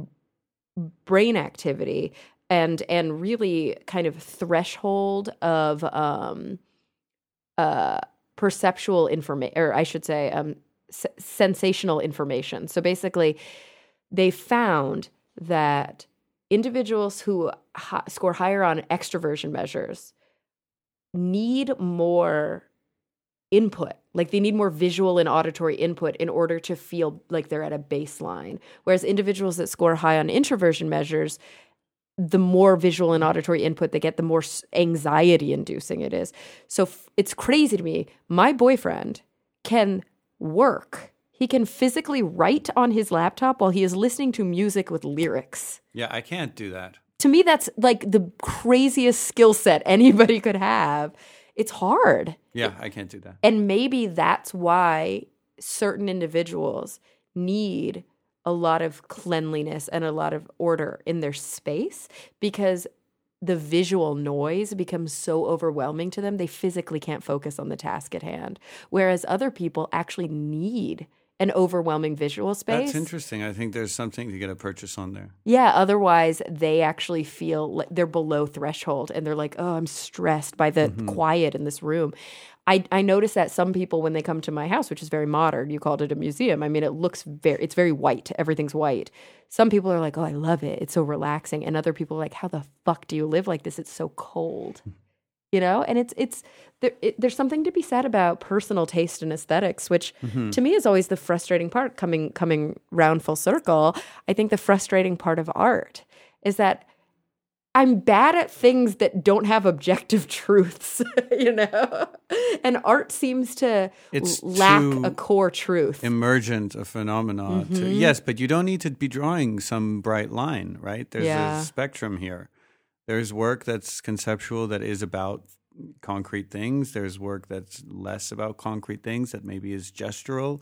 brain activity and really kind of threshold of perceptual information, or I should say sensational information. So basically, they found that individuals who score higher on extroversion measures need more input. Like they need more visual and auditory input in order to feel like they're at a baseline. Whereas individuals that score high on introversion measures, the more visual and auditory input they get, the more anxiety inducing it is. So it's crazy to me. My boyfriend can work. He can physically write on his laptop while he is listening to music with lyrics. Yeah, I can't do that. To me, that's like the craziest skill set anybody could have. It's hard. Yeah, I can't do that. And maybe that's why certain individuals need a lot of cleanliness and a lot of order in their space, because the visual noise becomes so overwhelming to them, they physically can't focus on the task at hand. Whereas other people actually need an overwhelming visual space. That's interesting. I think there's something to get a purchase on there. Yeah, otherwise they actually feel like they're below threshold, and they're like, oh, I'm stressed by the quiet in this room. I notice that some people, when they come to my house, which is very modern, you called it a museum. I mean, it's very white. Everything's white. Some people are like, oh, I love it. It's so relaxing. And other people are like, how the fuck do you live like this? It's so cold. You know, and there's something to be said about personal taste and aesthetics, which to me is always the frustrating part. Coming round full circle, I think the frustrating part of art is that I'm bad at things that don't have objective truths, you know, and art seems to lack a core truth. Emergent a phenomenon. Yes, but you don't need to be drawing some bright line, right? There's a spectrum here. There's work that's conceptual, that is about concrete things. There's work that's less about concrete things, that maybe is gestural.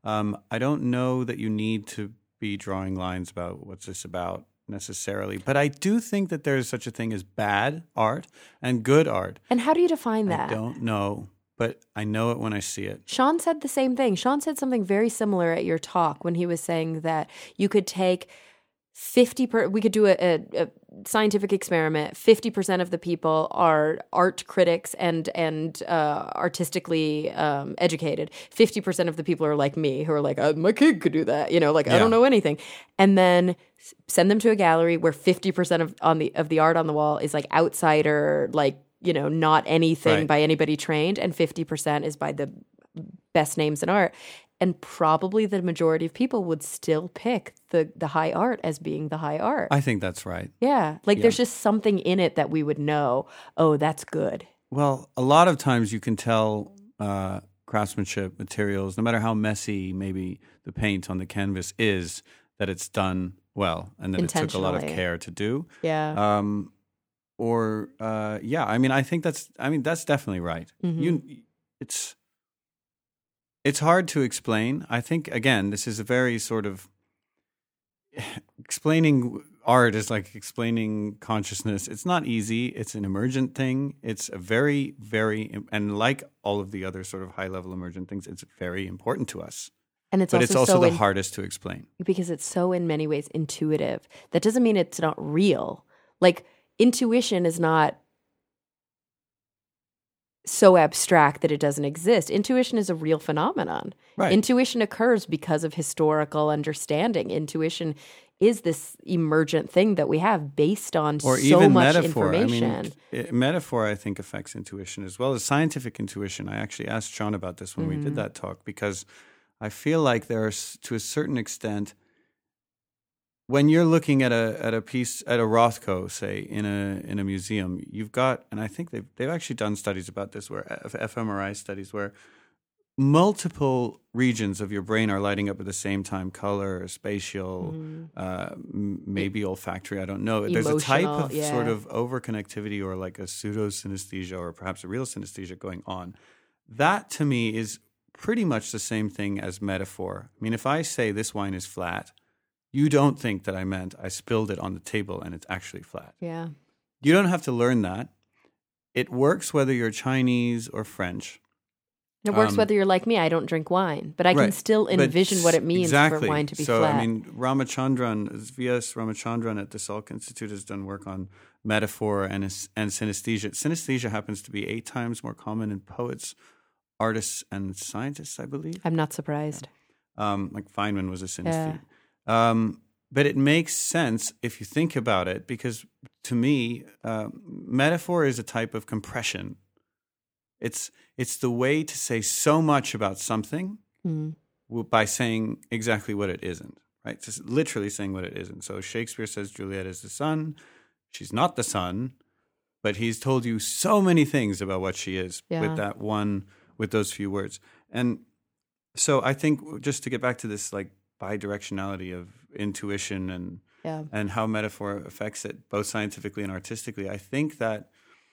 I don't know that you need to be drawing lines about what's this about necessarily. But I do think that there is such a thing as bad art and good art. And how do you define that? I don't know, but I know it when I see it. Sean said the same thing. Sean said something very similar at your talk when he was saying that you could take we could do a scientific experiment. 50% of the people are art critics and artistically educated. 50% of the people are like me, who are like, my kid could do that. I don't know anything. And then send them to a gallery where 50% of the art on the wall is like outsider, like, not anything by anybody trained, and 50% is by the best names in art. And probably the majority of people would still pick the high art as being the high art. I think that's right. Yeah. There's just something in it that we would know, oh, that's good. Well, a lot of times you can tell craftsmanship, materials, no matter how messy maybe the paint on the canvas is, that it's done well and that it took a lot of care to do. Yeah. I think that's definitely right. Mm-hmm. It's hard to explain. I think, again, this is a very sort of explaining art is like explaining consciousness. It's not easy. It's an emergent thing. It's a very, very, and like all of the other sort of high level emergent things, it's very important to us. And it's also the hardest to explain. Because it's so in many ways intuitive. That doesn't mean it's not real. Like, intuition is not so abstract that it doesn't exist. Intuition is a real phenomenon. Right. Intuition occurs because of historical understanding. Intuition is this emergent thing that we have based on so much metaphor. information. Metaphor, I think, affects intuition as well as scientific intuition. I actually asked Sean about this when we did that talk, because I feel like there's, to a certain extent, when you're looking at a piece at a Rothko, say in a museum, you've got, and I think they've actually done studies about this, where fMRI studies where multiple regions of your brain are lighting up at the same time: color, spatial, maybe olfactory. I don't know. There's a type of sort of overconnectivity, or like a pseudo synesthesia, or perhaps a real synesthesia going on. That to me is pretty much the same thing as metaphor. I mean, if I say this wine is flat, you don't think that I meant I spilled it on the table and it's actually flat. Yeah. You don't have to learn that. It works whether you're Chinese or French. It works whether you're like me. I don't drink wine, but I can still envision what it means for wine to be flat. So, I mean, V.S. Ramachandran at the Salk Institute has done work on metaphor and synesthesia. Synesthesia happens to be 8 times more common in poets, artists, and scientists, I believe. I'm not surprised. Like Feynman was a synesthete. But it makes sense if you think about it, because to me, metaphor is a type of compression. It's the way to say so much about something by saying exactly what it isn't, right? Just literally saying what it isn't. So Shakespeare says Juliet is the sun. She's not the sun, but he's told you so many things about what she is with those few words. And so I think, just to get back to this, like, bidirectionality of intuition and how metaphor affects it, both scientifically and artistically. I think that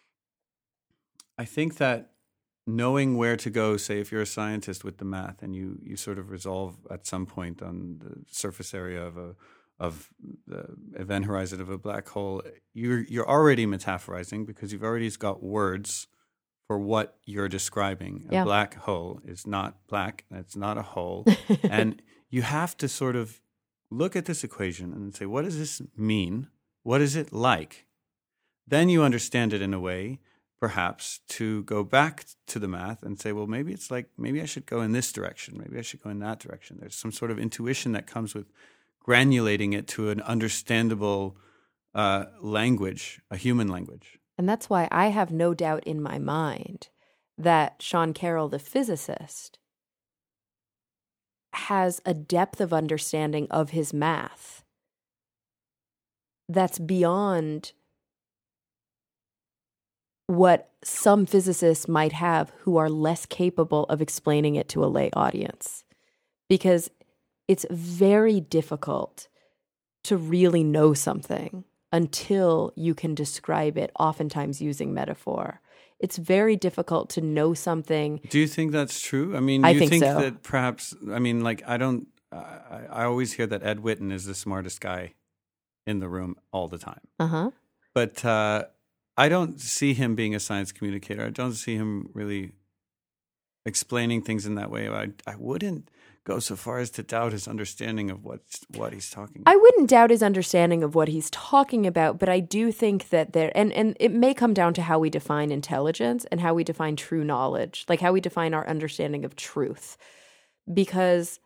knowing where to go, say if you're a scientist with the math and you sort of resolve at some point on the surface area of the event horizon of a black hole, you're already metaphorizing, because you've already got words for what you're describing. A black hole is not black, it's not a hole. And you have to sort of look at this equation and say, what does this mean? What is it like? Then you understand it in a way, perhaps, to go back to the math and say, well, maybe it's like, maybe I should go in this direction. Maybe I should go in that direction. There's some sort of intuition that comes with granulating it to an understandable language, a human language. And that's why I have no doubt in my mind that Sean Carroll, the physicist, has a depth of understanding of his math that's beyond what some physicists might have who are less capable of explaining it to a lay audience. Because it's very difficult to really know something until you can describe it, oftentimes using metaphor. It's very difficult to know something. Do you think that's true? I mean, I you think so. that perhaps, I mean, like, I always hear that Ed Witten is the smartest guy in the room all the time. Uh-huh. But I don't see him being a science communicator. I don't see him really explaining things in that way. I wouldn't go so far as to doubt his understanding of what he's talking I about. wouldn't doubt his understanding of what he's talking about, but I do think that and it may come down to how we define intelligence and how we define true knowledge, like how we define our understanding of truth. Because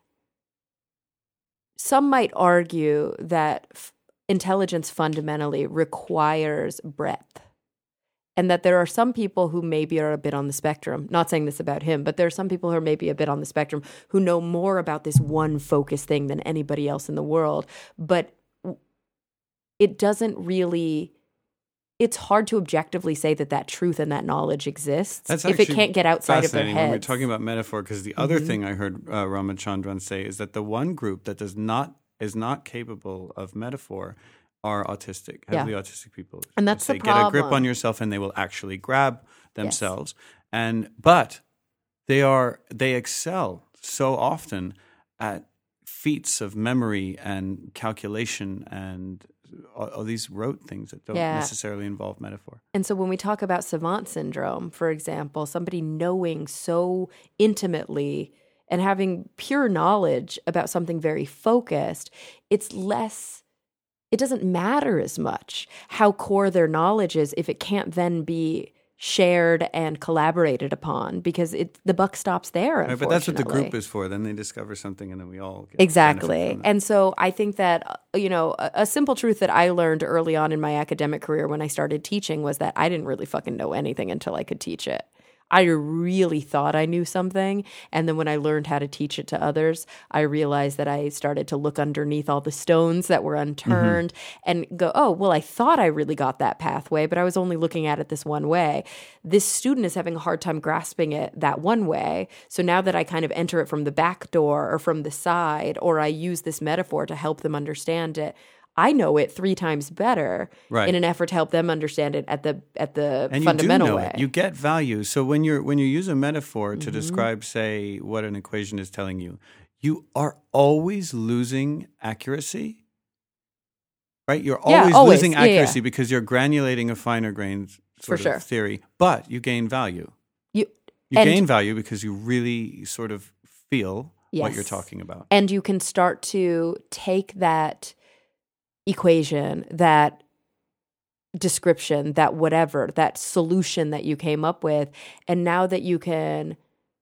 some might argue that intelligence fundamentally requires breadth. And that there are some people who maybe are a bit on the spectrum, not saying this about him, but there are some people who are maybe a bit on the spectrum who know more about this one focused thing than anybody else in the world. But it doesn't really, it's hard to objectively say that truth and that knowledge exists if it can't get outside of their heads. When we're talking about metaphor, because the other thing I heard Ramachandran say is that the one group that is not capable of metaphor are autistic, heavily autistic people. And that's the problem. Get a grip on yourself and they will actually grab themselves. Yes. But they excel so often at feats of memory and calculation and all these rote things that don't necessarily involve metaphor. And so when we talk about savant syndrome, for example, somebody knowing so intimately and having pure knowledge about something very focused, it doesn't matter as much how core their knowledge is if it can't then be shared and collaborated upon, because the buck stops there, unfortunately. Right, but that's what the group is for. Then they discover something and then we all get exactly. And so I think that, a simple truth that I learned early on in my academic career when I started teaching was that I didn't really fucking know anything until I could teach it. I really thought I knew something. And then when I learned how to teach it to others, I realized that I started to look underneath all the stones that were unturned and go, oh, well, I thought I really got that pathway, but I was only looking at it this one way. This student is having a hard time grasping it that one way. So now that I kind of enter it from the back door or from the side, or I use this metaphor to help them understand it, I know it 3 times better in an effort to help them understand it at the and fundamental you do know way. It. You get value. So when you use a metaphor to describe, say, what an equation is telling you, you are always losing accuracy. Right? You're always losing accuracy because you're granulating a finer grained sort of theory, but you gain value. You gain value because you really sort of feel what you're talking about. And you can start to take that equation, that description, that whatever, that solution that you came up with, and now that you can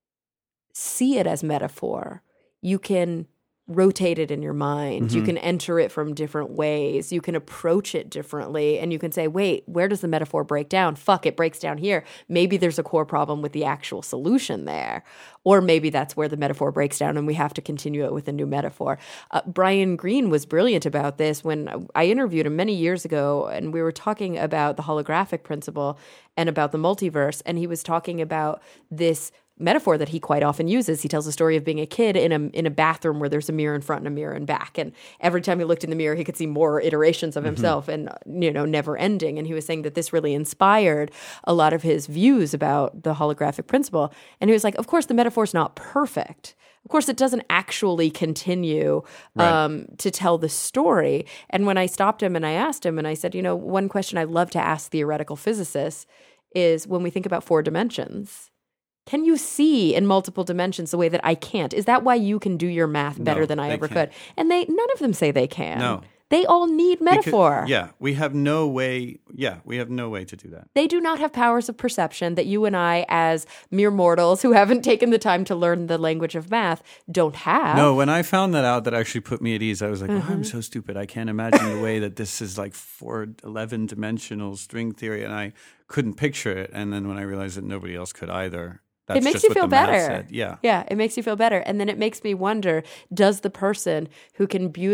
see it as metaphor, you can rotate it in your mind. You can enter it from different ways. You can approach it differently, and you can say, wait, where does the metaphor break down? Fuck, it breaks down here. Maybe there's a core problem with the actual solution there. Or maybe that's where the metaphor breaks down and we have to continue it with a new metaphor. Brian Greene was brilliant about this when I interviewed him many years ago, and we were talking about the holographic principle and about the multiverse, and he was talking about this metaphor that he quite often uses. He tells a story of being a kid in a bathroom where there's a mirror in front and a mirror in back, and every time he looked in the mirror he could see more iterations of himself and never ending. And he was saying that this really inspired a lot of his views about the holographic principle. And he was like, of course the metaphor's not perfect. Of course it doesn't actually continue to tell the story. And when I stopped him and I asked him and I said, one question I love to ask theoretical physicists is, when we think about 4 dimensions, can you see in multiple dimensions the way that I can't? Is that why you can do your math better than I ever could? And none of them say they can. No. They all need metaphor. We have no way. We have no way to do that. They do not have powers of perception that you and I, as mere mortals who haven't taken the time to learn the language of math, don't have. No, when I found that out, that actually put me at ease. I was like, I'm so stupid. I can't imagine the way that this is like 11-dimensional string theory, and I couldn't picture it. And then when I realized that nobody else could either, it makes you feel better. Yeah, it makes you feel better. And then it makes me wonder, does the person who can put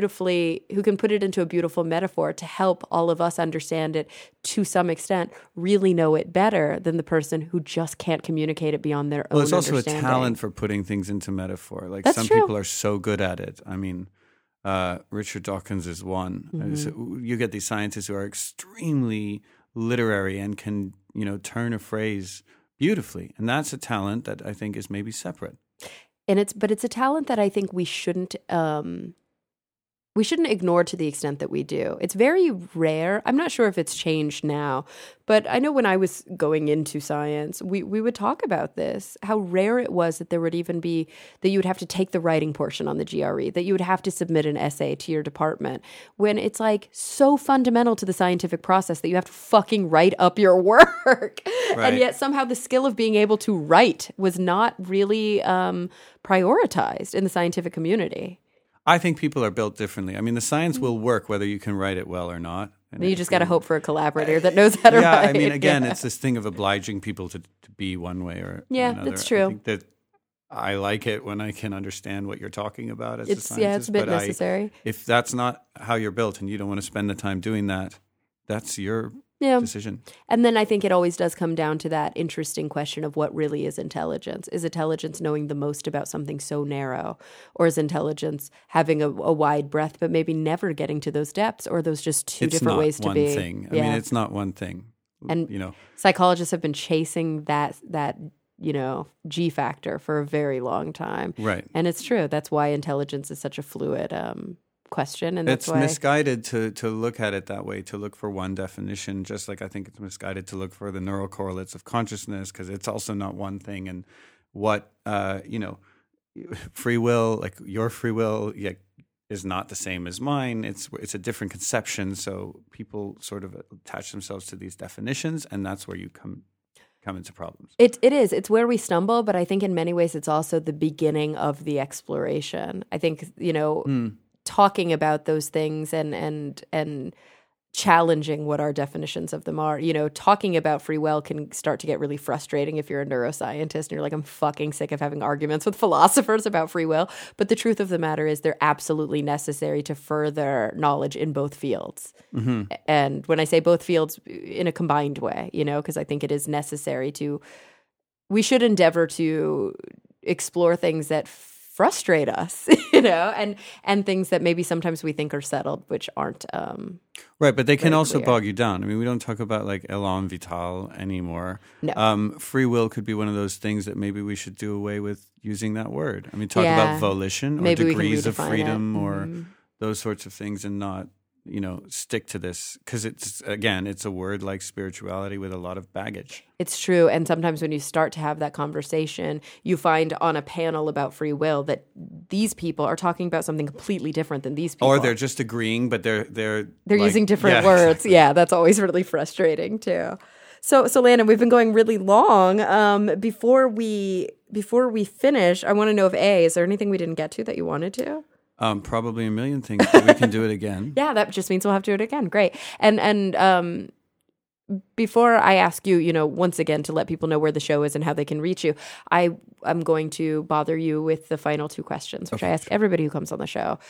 it into a beautiful metaphor to help all of us understand it to some extent, really know it better than the person who just can't communicate it beyond their own understanding? Well, it's also a talent for putting things into metaphor. Like, that's some true. people are so good at it. I mean, Richard Dawkins is one. So you get these scientists who are extremely literary and can, turn a phrase beautifully. And that's a talent that I think is maybe separate. But it's a talent that I think we shouldn't we shouldn't ignore to the extent that we do. It's very rare. I'm not sure if it's changed now, but I know when I was going into science, we would talk about this, how rare it was that there would even be, that you would have to take the writing portion on the GRE, that you would have to submit an essay to your department, when it's like so fundamental to the scientific process that you have to fucking write up your work. Right. And yet somehow the skill of being able to write was not really prioritized in the scientific community. I think people are built differently. I mean, the science will work whether you can write it well or not. And you just got to hope for a collaborator that knows how to write. Yeah, I mean, again, it's this thing of obliging people to be one way or another. That's true. I think that I like it when I can understand what you're talking about as a scientist. Yeah, it's a bit necessary. If that's not how you're built and you don't want to spend the time doing that, that's your decision. And then I think it always does come down to that interesting question of what really is intelligence. Is intelligence knowing the most about something so narrow? Or is intelligence having a wide breadth but maybe never getting to those depths? Or are those just two different ways to be? It's not one thing. I mean, it's not one thing. And psychologists have been chasing that G factor for a very long time. Right. And it's true. That's why intelligence is such a fluid question, and that's it's misguided to look at it that way, to look for one definition, just like I think it's misguided to look for the neural correlates of consciousness, because it's also not one thing. And what free will, like your free will, is not the same as mine. It's a different conception. So people sort of attach themselves to these definitions, and that's where you come into problems. It is. It's where we stumble, but I think in many ways it's also the beginning of the exploration. I think talking about those things and challenging what our definitions of them are. Talking about free will can start to get really frustrating if you're a neuroscientist and you're like, I'm fucking sick of having arguments with philosophers about free will. But the truth of the matter is they're absolutely necessary to further knowledge in both fields. Mm-hmm. And when I say both fields, in a combined way, because I think it is necessary we should endeavor to explore things that frustrate us, and things that maybe sometimes we think are settled, which aren't. Right, but they can also bog you down. I mean, we don't talk about like élan vital anymore. No. Free will could be one of those things that maybe we should do away with using that word. I mean, talk about volition or maybe degrees of freedom or Mm-hmm. those sorts of things, and not stick to this, because it's a word like spirituality with a lot of baggage. It's true. And sometimes when you start to have that conversation, you find on a panel about free will that these people are talking about something completely different than these people. Or they're just agreeing, but they're using different words. Exactly. Yeah, that's always really frustrating too. So Landon, we've been going really long. Before we finish, I want to know is there anything we didn't get to that you wanted to? Probably a million things, but we can do it again. Yeah, that just means we'll have to do it again. Great. And before I ask you, once again, to let people know where the show is and how they can reach you, I'm going to bother you with the final two questions, which I ask everybody who comes on the show.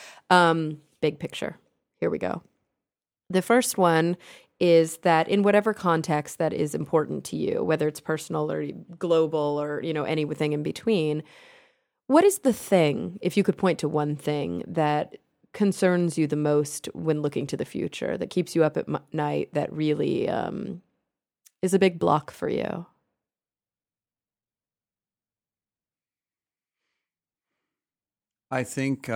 Big picture. Here we go. The first one is that in whatever context that is important to you, whether it's personal or global or, anything in between, what is the thing, if you could point to one thing, that concerns you the most when looking to the future, that keeps you up at night, that really is a big block for you? I think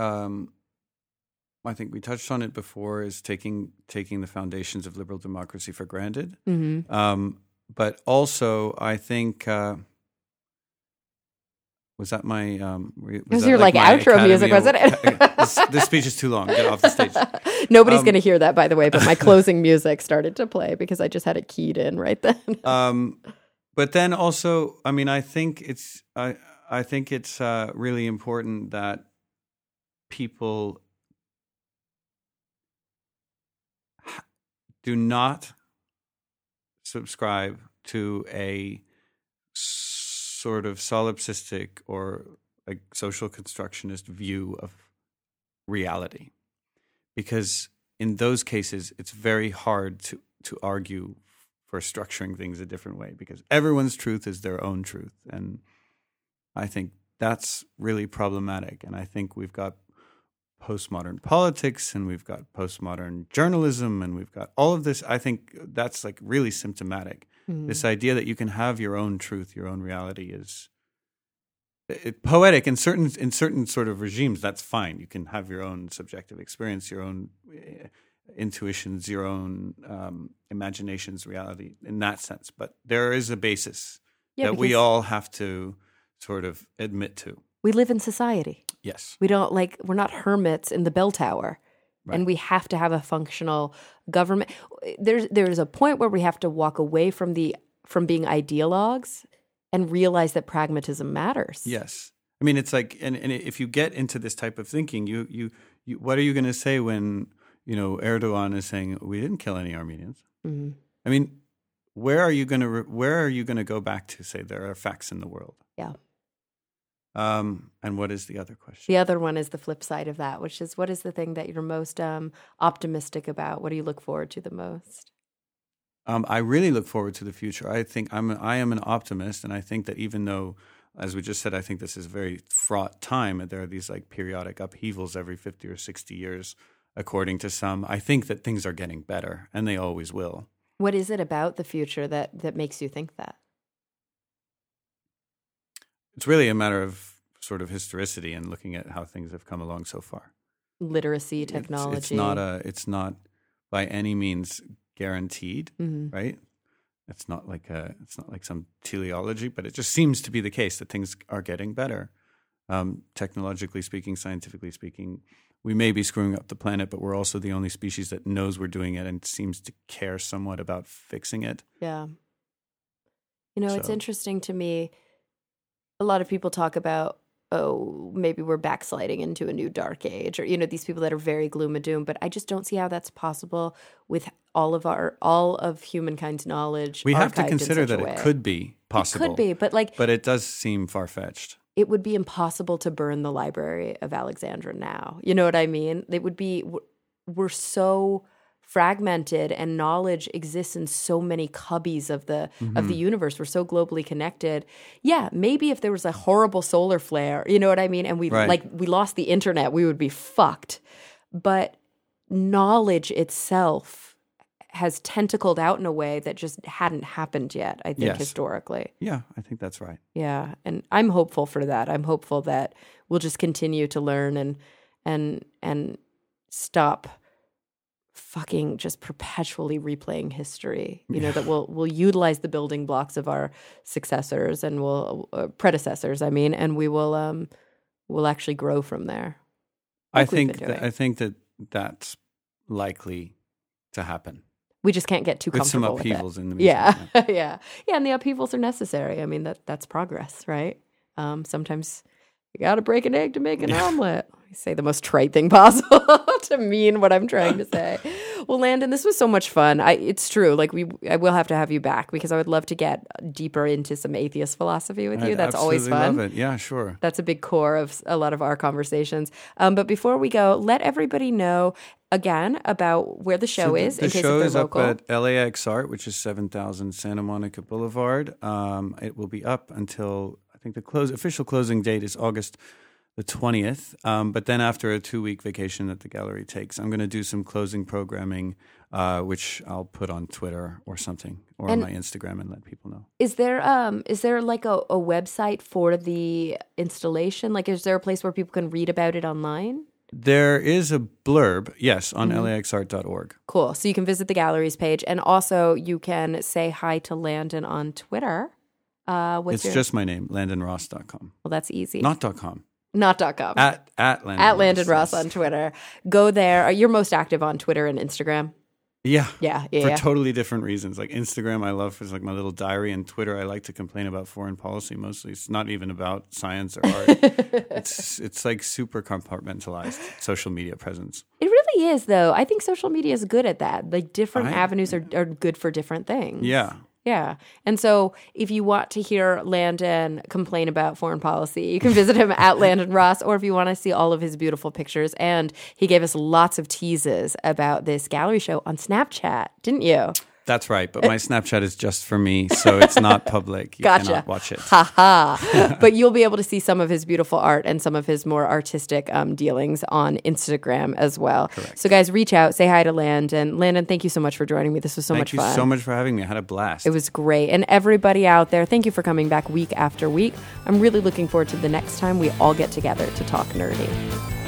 we touched on it before, is taking the foundations of liberal democracy for granted. Mm-hmm. But also, I think... was that my... it was your outro music, wasn't it? This speech is too long. Get off the stage. Nobody's going to hear that, by the way, but my closing music started to play because I just had it keyed in right then. But then also, I mean, I think it's really important that people do not subscribe to a sort of solipsistic or like social constructionist view of reality, because in those cases it's very hard to argue for structuring things a different way, because everyone's truth is their own truth, and I think that's really problematic. And I think we've got postmodern politics and we've got postmodern journalism and we've got all of this. I think that's like really symptomatic. This idea that you can have your own truth, your own reality poetic in certain sort of regimes. That's fine. You can have your own subjective experience, your own intuitions, your own imaginations, reality in that sense. But there is a basis that we all have to sort of admit to. We live in society. Yes. We're not hermits in the bell tower. Right. And we have to have a functional government. There's a point where we have to walk away from being ideologues and realize that pragmatism matters. Yes. I mean, it's like, and if you get into this type of thinking, you what are you going to say when, Erdogan is saying, we didn't kill any Armenians? Mm-hmm. I mean, where are you going to go back to say there are facts in the world? Yeah. And what is the other question? The other one is the flip side of that, which is, what is the thing that you're most optimistic about? What do you look forward to the most? I really look forward to the future. I think I am an optimist, and I think that even though, as we just said, I think this is a very fraught time, and there are these like periodic upheavals every 50 or 60 years, according to some. I think that things are getting better, and they always will. What is it about the future that makes you think that? It's really a matter of sort of historicity and looking at how things have come along so far. Literacy, technology. It's not by any means guaranteed, mm-hmm. right? It's not like some teleology, but it just seems to be the case that things are getting better. Technologically speaking, scientifically speaking, we may be screwing up the planet, but we're also the only species that knows we're doing it and seems to care somewhat about fixing it. Yeah. It's interesting to me. A lot of people talk about, maybe we're backsliding into a new dark age, or, these people that are very gloom and doom, but I just don't see how that's possible with all of humankind's knowledge. We have to consider that it could be possible. It could be, but it does seem far-fetched. It would be impossible to burn the Library of Alexandria now. You know what I mean? We're so fragmented, and knowledge exists in so many cubbies of the universe. We're so globally connected. Yeah, maybe if there was a horrible solar flare, you know what I mean, and we lost the internet, we would be fucked. But knowledge itself has tentacled out in a way that just hadn't happened yet, I think, historically. Yeah, I think that's right. Yeah, and I'm hopeful for that. I'm hopeful that we'll just continue to learn and stop fucking just perpetually replaying history. That we'll utilize the building blocks of our successors and predecessors. And we will we'll actually grow from there. I think that that's likely to happen. We just can't get too comfortable with some upheavals in the meantime. Yeah. And the upheavals are necessary. I mean, that's progress, right? Sometimes you got to break an egg to make an omelet. I say the most trite thing possible to mean what I'm trying to say. Well, Landon, this was so much fun. It's true. I will have to have you back because I would love to get deeper into some atheist philosophy with you. That's always fun. Love it. Yeah, sure. That's a big core of a lot of our conversations. But before we go, let everybody know again about where the show is. The show is up at LAX Art, which is 7000 Santa Monica Boulevard. It will be up until, I think the official closing date is August the 20th, but then after a 2-week vacation that the gallery takes, I'm going to do some closing programming, which I'll put on Twitter or something, or on my Instagram, and let people know. Is there like a website for the installation? Like, is there a place where people can read about it online? There is a blurb, yes, on laxart.org. Cool. So you can visit the galleries page, and also you can say hi to Landon on Twitter. It's just my name, landonross.com. Well, that's easy. Not .com. Not .com. At Landon Ross on Twitter. Go there. You're most active on Twitter and Instagram. Yeah. Yeah. For totally different reasons. Like Instagram, I love is like my little diary, and Twitter, I like to complain about foreign policy mostly. It's not even about science or art. It's like super compartmentalized social media presence. It really is, though. I think social media is good at that. Like different avenues are good for different things. Yeah. Yeah. And so if you want to hear Landon complain about foreign policy, you can visit him at Landon Ross, or if you want to see all of his beautiful pictures. And he gave us lots of teases about this gallery show on Snapchat, didn't you? That's right, but my Snapchat is just for me, so it's not public. You cannot watch it. But you'll be able to see some of his beautiful art and some of his more artistic dealings on Instagram as well. Correct. So guys, reach out, say hi to Landon. Landon, thank you so much for joining me. This was so much fun. Thank you so much for having me. I had a blast. It was great. And everybody out there, thank you for coming back week after week. I'm really looking forward to the next time we all get together to talk nerdy.